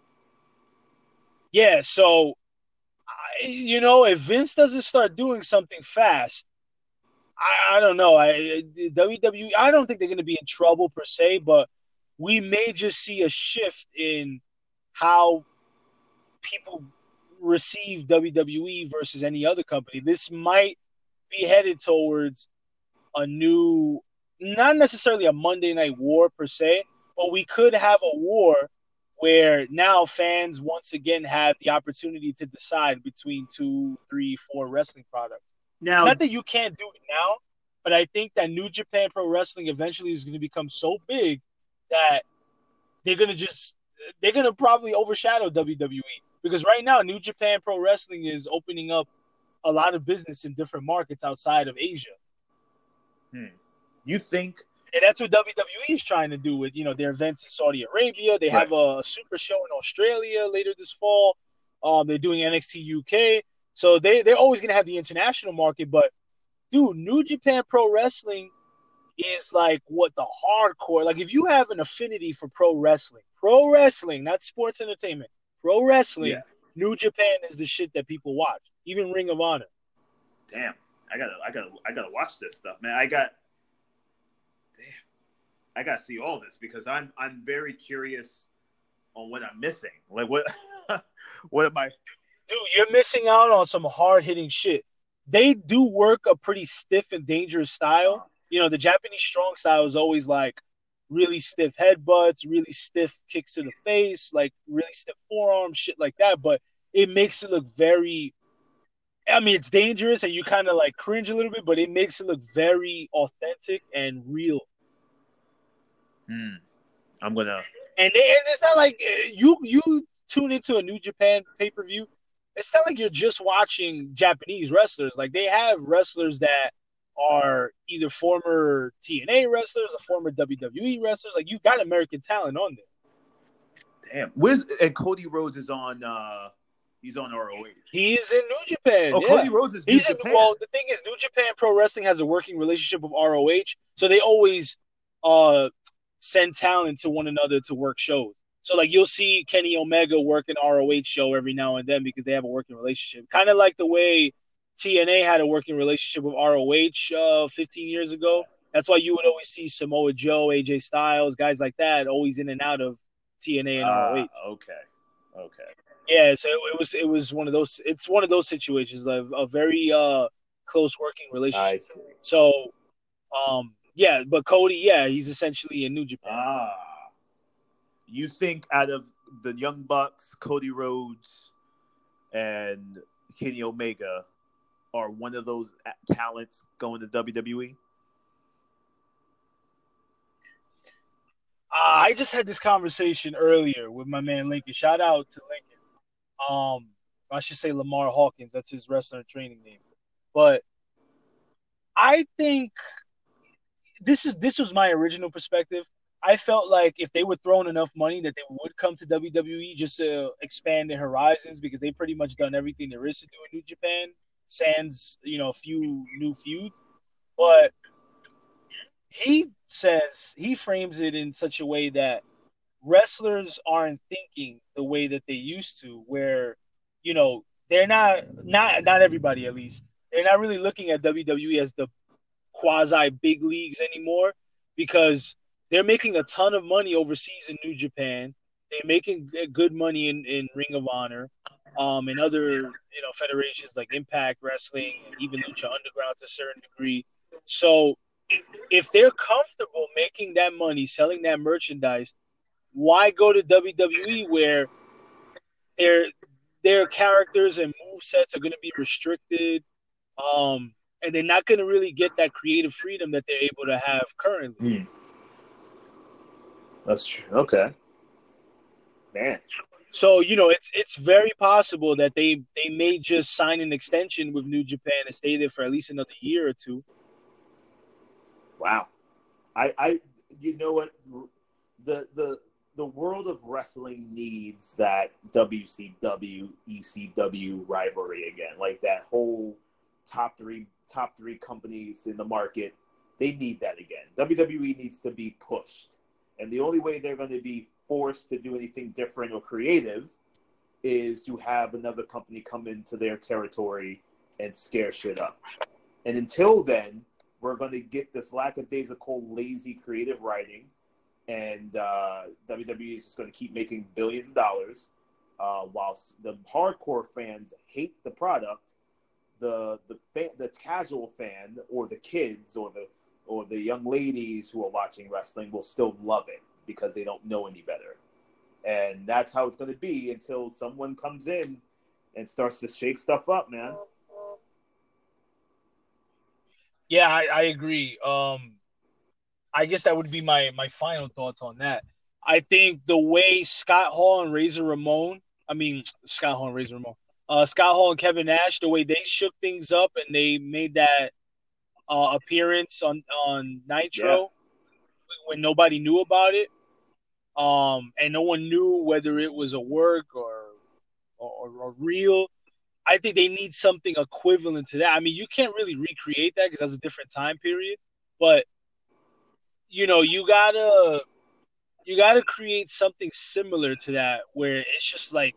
Yeah, so I, you know, if Vince doesn't start doing something fast, I, I don't know. I W W E, I don't think they're going to be in trouble per se, but we may just see a shift in how people receive W W E versus any other company. This might be headed towards a new, not necessarily a Monday Night War per se, but we could have a war where now fans once again have the opportunity to decide between two, three, four wrestling products. Now, Not that you can't do it now, but I think that New Japan Pro Wrestling eventually is going to become so big that they're going to just, they're going to probably overshadow W W E. Because right now, New Japan Pro Wrestling is opening up a lot of business in different markets outside of Asia. hmm, you think? And that's what W W E is trying to do with, you know, their events in Saudi Arabia. They have a super show in Australia later this fall. Um, they're doing N X T U K. So they, they're always going to have the international market. But, dude, New Japan Pro Wrestling is like what the hardcore, like if you have an affinity for pro wrestling, pro wrestling, not sports entertainment, pro wrestling, Yeah. New Japan is the shit that people watch. Even Ring of Honor. Damn, I gotta, I gotta, I gotta watch this stuff, man. I got, damn, I gotta see all this because I'm, I'm very curious on what I'm missing. Like what, what am I? Dude, you're missing out on some hard hitting shit. They do work a pretty stiff and dangerous style. You know, the Japanese strong style is always like really stiff headbutts, really stiff kicks to the face, like really stiff forearms, shit like that. But it makes it look very, I mean, it's dangerous and you kind of like cringe a little bit, but it makes it look very authentic and real. Hmm. I'm gonna. And, they, and it's not like uh, you you tune into a New Japan pay per view. It's not like you're just watching Japanese wrestlers. Like they have wrestlers that are either former T N A wrestlers or former W W E wrestlers. Like you've got American talent on there. Damn. Where's and Cody Rhodes is on. uh He's on R O H. He is in New Japan. Oh, yeah. Cody Rhodes is New He's in, Japan. well, the thing is, New Japan Pro Wrestling has a working relationship with R O H, so they always uh send talent to one another to work shows. So like you'll see Kenny Omega work an R O H show every now and then because they have a working relationship. Kind of like the way T N A had a working relationship with R O H uh, fifteen years ago. That's why you would always see Samoa Joe, A J Styles, guys like that, always in and out of T N A and uh, R O H. Okay. Okay. Yeah, so it was it was one of those. It's one of those situations of a very uh, close working relationship. I see. So, um, yeah, but Cody, yeah, he's essentially in New Japan. Ah. You think out of the Young Bucks, Cody Rhodes, and Kenny Omega are one of those talents going to W W E? Uh, I just had this conversation earlier with my man Lincoln. Shout out to Lincoln. Um, I should say Lamar Hawkins. That's his wrestler training name. But I think this is this was my original perspective. I felt like if they were throwing enough money that they would come to W W E just to expand their horizons because they pretty much done everything there is to do in New Japan, sans, you know, a few new feuds. But he says, he frames it in such a way that wrestlers aren't thinking the way that they used to, where, you know, they're not, not, not everybody at least, they're not really looking at W W E as the quasi big leagues anymore because they're making a ton of money overseas in New Japan. They're making good money in, in Ring of Honor. um, and other you know federations like Impact Wrestling and even Lucha Underground to a certain degree. So if they're comfortable making that money, selling that merchandise, why go to W W E where their their characters and move sets are going to be restricted, um, and they're not going to really get that creative freedom that they're able to have currently. Hmm. That's true. Okay, man. So you know, it's it's very possible that they they may just sign an extension with New Japan and stay there for at least another year or two. Wow. I, I, you know what, the the the world of wrestling needs that W C W E C W rivalry again, like that whole top three top three companies in the market. They need that again. W W E needs to be pushed, and the only way they're going to be forced to do anything different or creative is to have another company come into their territory and scare shit up. And until then, we're going to get this lackadaisical, lazy creative writing, and uh, W W E is just going to keep making billions of dollars, uh, whilst the hardcore fans hate the product. The the fan, the casual fan, or the kids, or the or the young ladies who are watching wrestling will still love it because they don't know any better. And that's how it's going to be until someone comes in and starts to shake stuff up, man. Yeah, I, I agree. Um, I guess that would be my my final thoughts on that. I think the way Scott Hall and Razor Ramon, I mean Scott Hall and Razor Ramon, uh, Scott Hall and Kevin Nash, the way they shook things up and they made that uh, appearance on on Nitro Yeah. when nobody knew about it, um, and no one knew whether it was a work or or, or real. I think they need something equivalent to that. I mean, you can't really recreate that because that's a different time period, but you know, you gotta you gotta create something similar to that where it's just like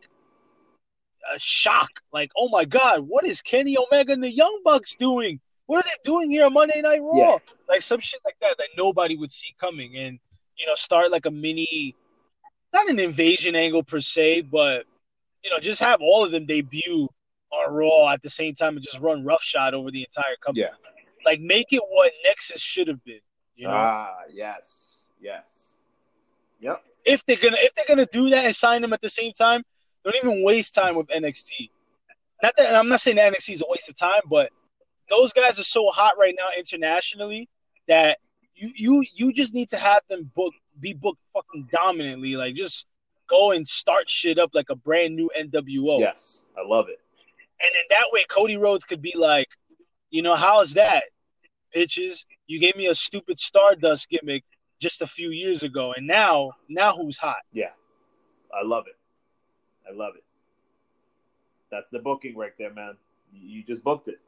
a shock. Like, oh my God, what is Kenny Omega and the Young Bucks doing? What are they doing here on Monday Night Raw? Yeah. Like some shit like that that nobody would see coming, and you know, start like a mini, not an invasion angle per se, but you know, just have all of them debut on Raw at the same time and just run roughshod over the entire company. Yeah. Like, make it what Nexus should have been. You know, Ah, yes, yes, yep. if they're gonna if they're gonna do that and sign them at the same time, don't even waste time with N X T. Not that I'm not saying that N X T is a waste of time, but those guys are so hot right now internationally that you you you just need to have them book be booked fucking dominantly. Like, just go and start shit up like a brand new N W O. Yes, I love it. And in that way, Cody Rhodes could be like, you know, how is that, bitches? You gave me a stupid Stardust gimmick just a few years ago, and now, now who's hot? Yeah, I love it. I love it. That's the booking right there, man. You just booked it.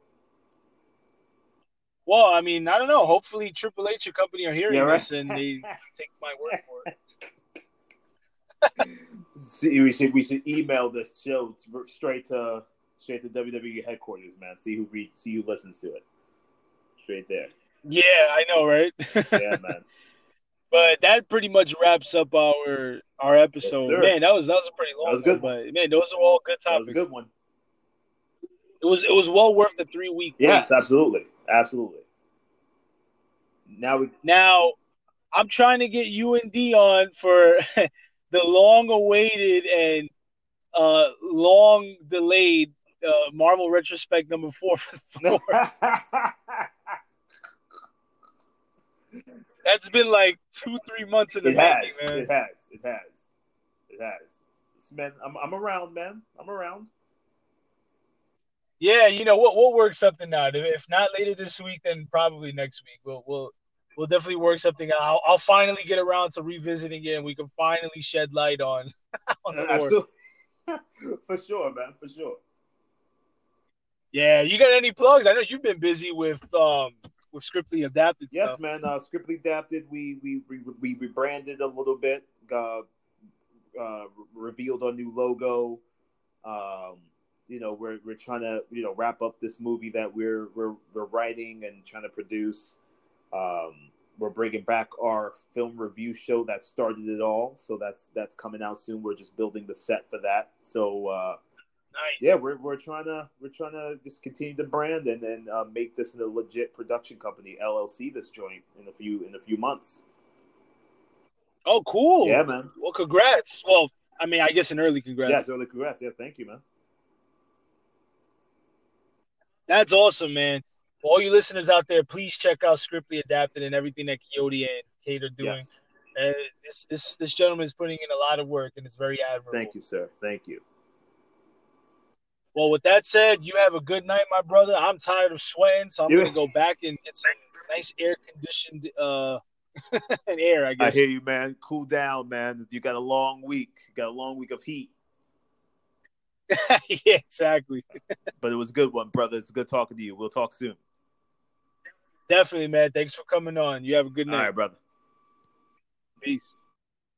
Well, I mean, I don't know. Hopefully, Triple H, your company, are hearing Yeah, right. this and they take my word for it. See, we should we should email this show straight to straight to W W E headquarters, man. See who reads, see who listens to it. Straight there. Yeah, I know, right? Yeah, man. But that pretty much wraps up our our episode. Yes, man, that was that was a pretty long That was good. one, but man, those are all good That topics. was a good one. It was it was well worth the three week. Yes, wait. absolutely, absolutely. Now we Now, I'm trying to get you and D on for the long awaited and uh, long delayed uh, Marvel retrospect number four for Thor. That's been like two, three months in the It making, has. man. It has. It has. It has. It's, man, I'm I'm around, man. I'm around. Yeah, you know, we'll we'll work something out. If not later this week, then probably next week. We'll we'll we'll definitely work something out. I'll, I'll finally get around to revisiting it, and we can finally shed light on on the Lord. Absolutely. For sure, man. For sure. Yeah, you got any plugs? I know you've been busy with um with Scriptly Adapted Yes, stuff. man. Uh, Scriptly Adapted. We we we we rebranded a little bit. Uh, uh, revealed our new logo. Um, you know, we're we're trying to you know wrap up this movie that we're we're we're writing and trying to produce. Um, we're bringing back our film review show that started it all. So that's that's coming out soon. We're just building the set for that. So uh, yeah, we're we're trying to we're trying to just continue the brand and then uh, make this in a legit production company, L L C. This joint in a few in a few months. Oh, cool. Yeah, man. Well, congrats. Well, I mean, I guess an early congrats. Yeah, early congrats. Yeah, thank you, man. That's awesome, man. For all you listeners out there, please check out Scriptly Adapted and everything that Coyote and Kate are doing. Yes. Uh, this this this gentleman is putting in a lot of work, and it's very admirable. Thank you, sir. Thank you. Well, with that said, you have a good night, my brother. I'm tired of sweating, so I'm Yeah. going to go back and get some nice air-conditioned uh, air, I I guess. hear you, man. Cool down, man. You got a long week. You got a long week of heat. Yeah, exactly. But it was a good one, brother. It's good talking to you. We'll talk soon. Definitely, man. Thanks for coming on. You have a good night. All right, brother. Peace.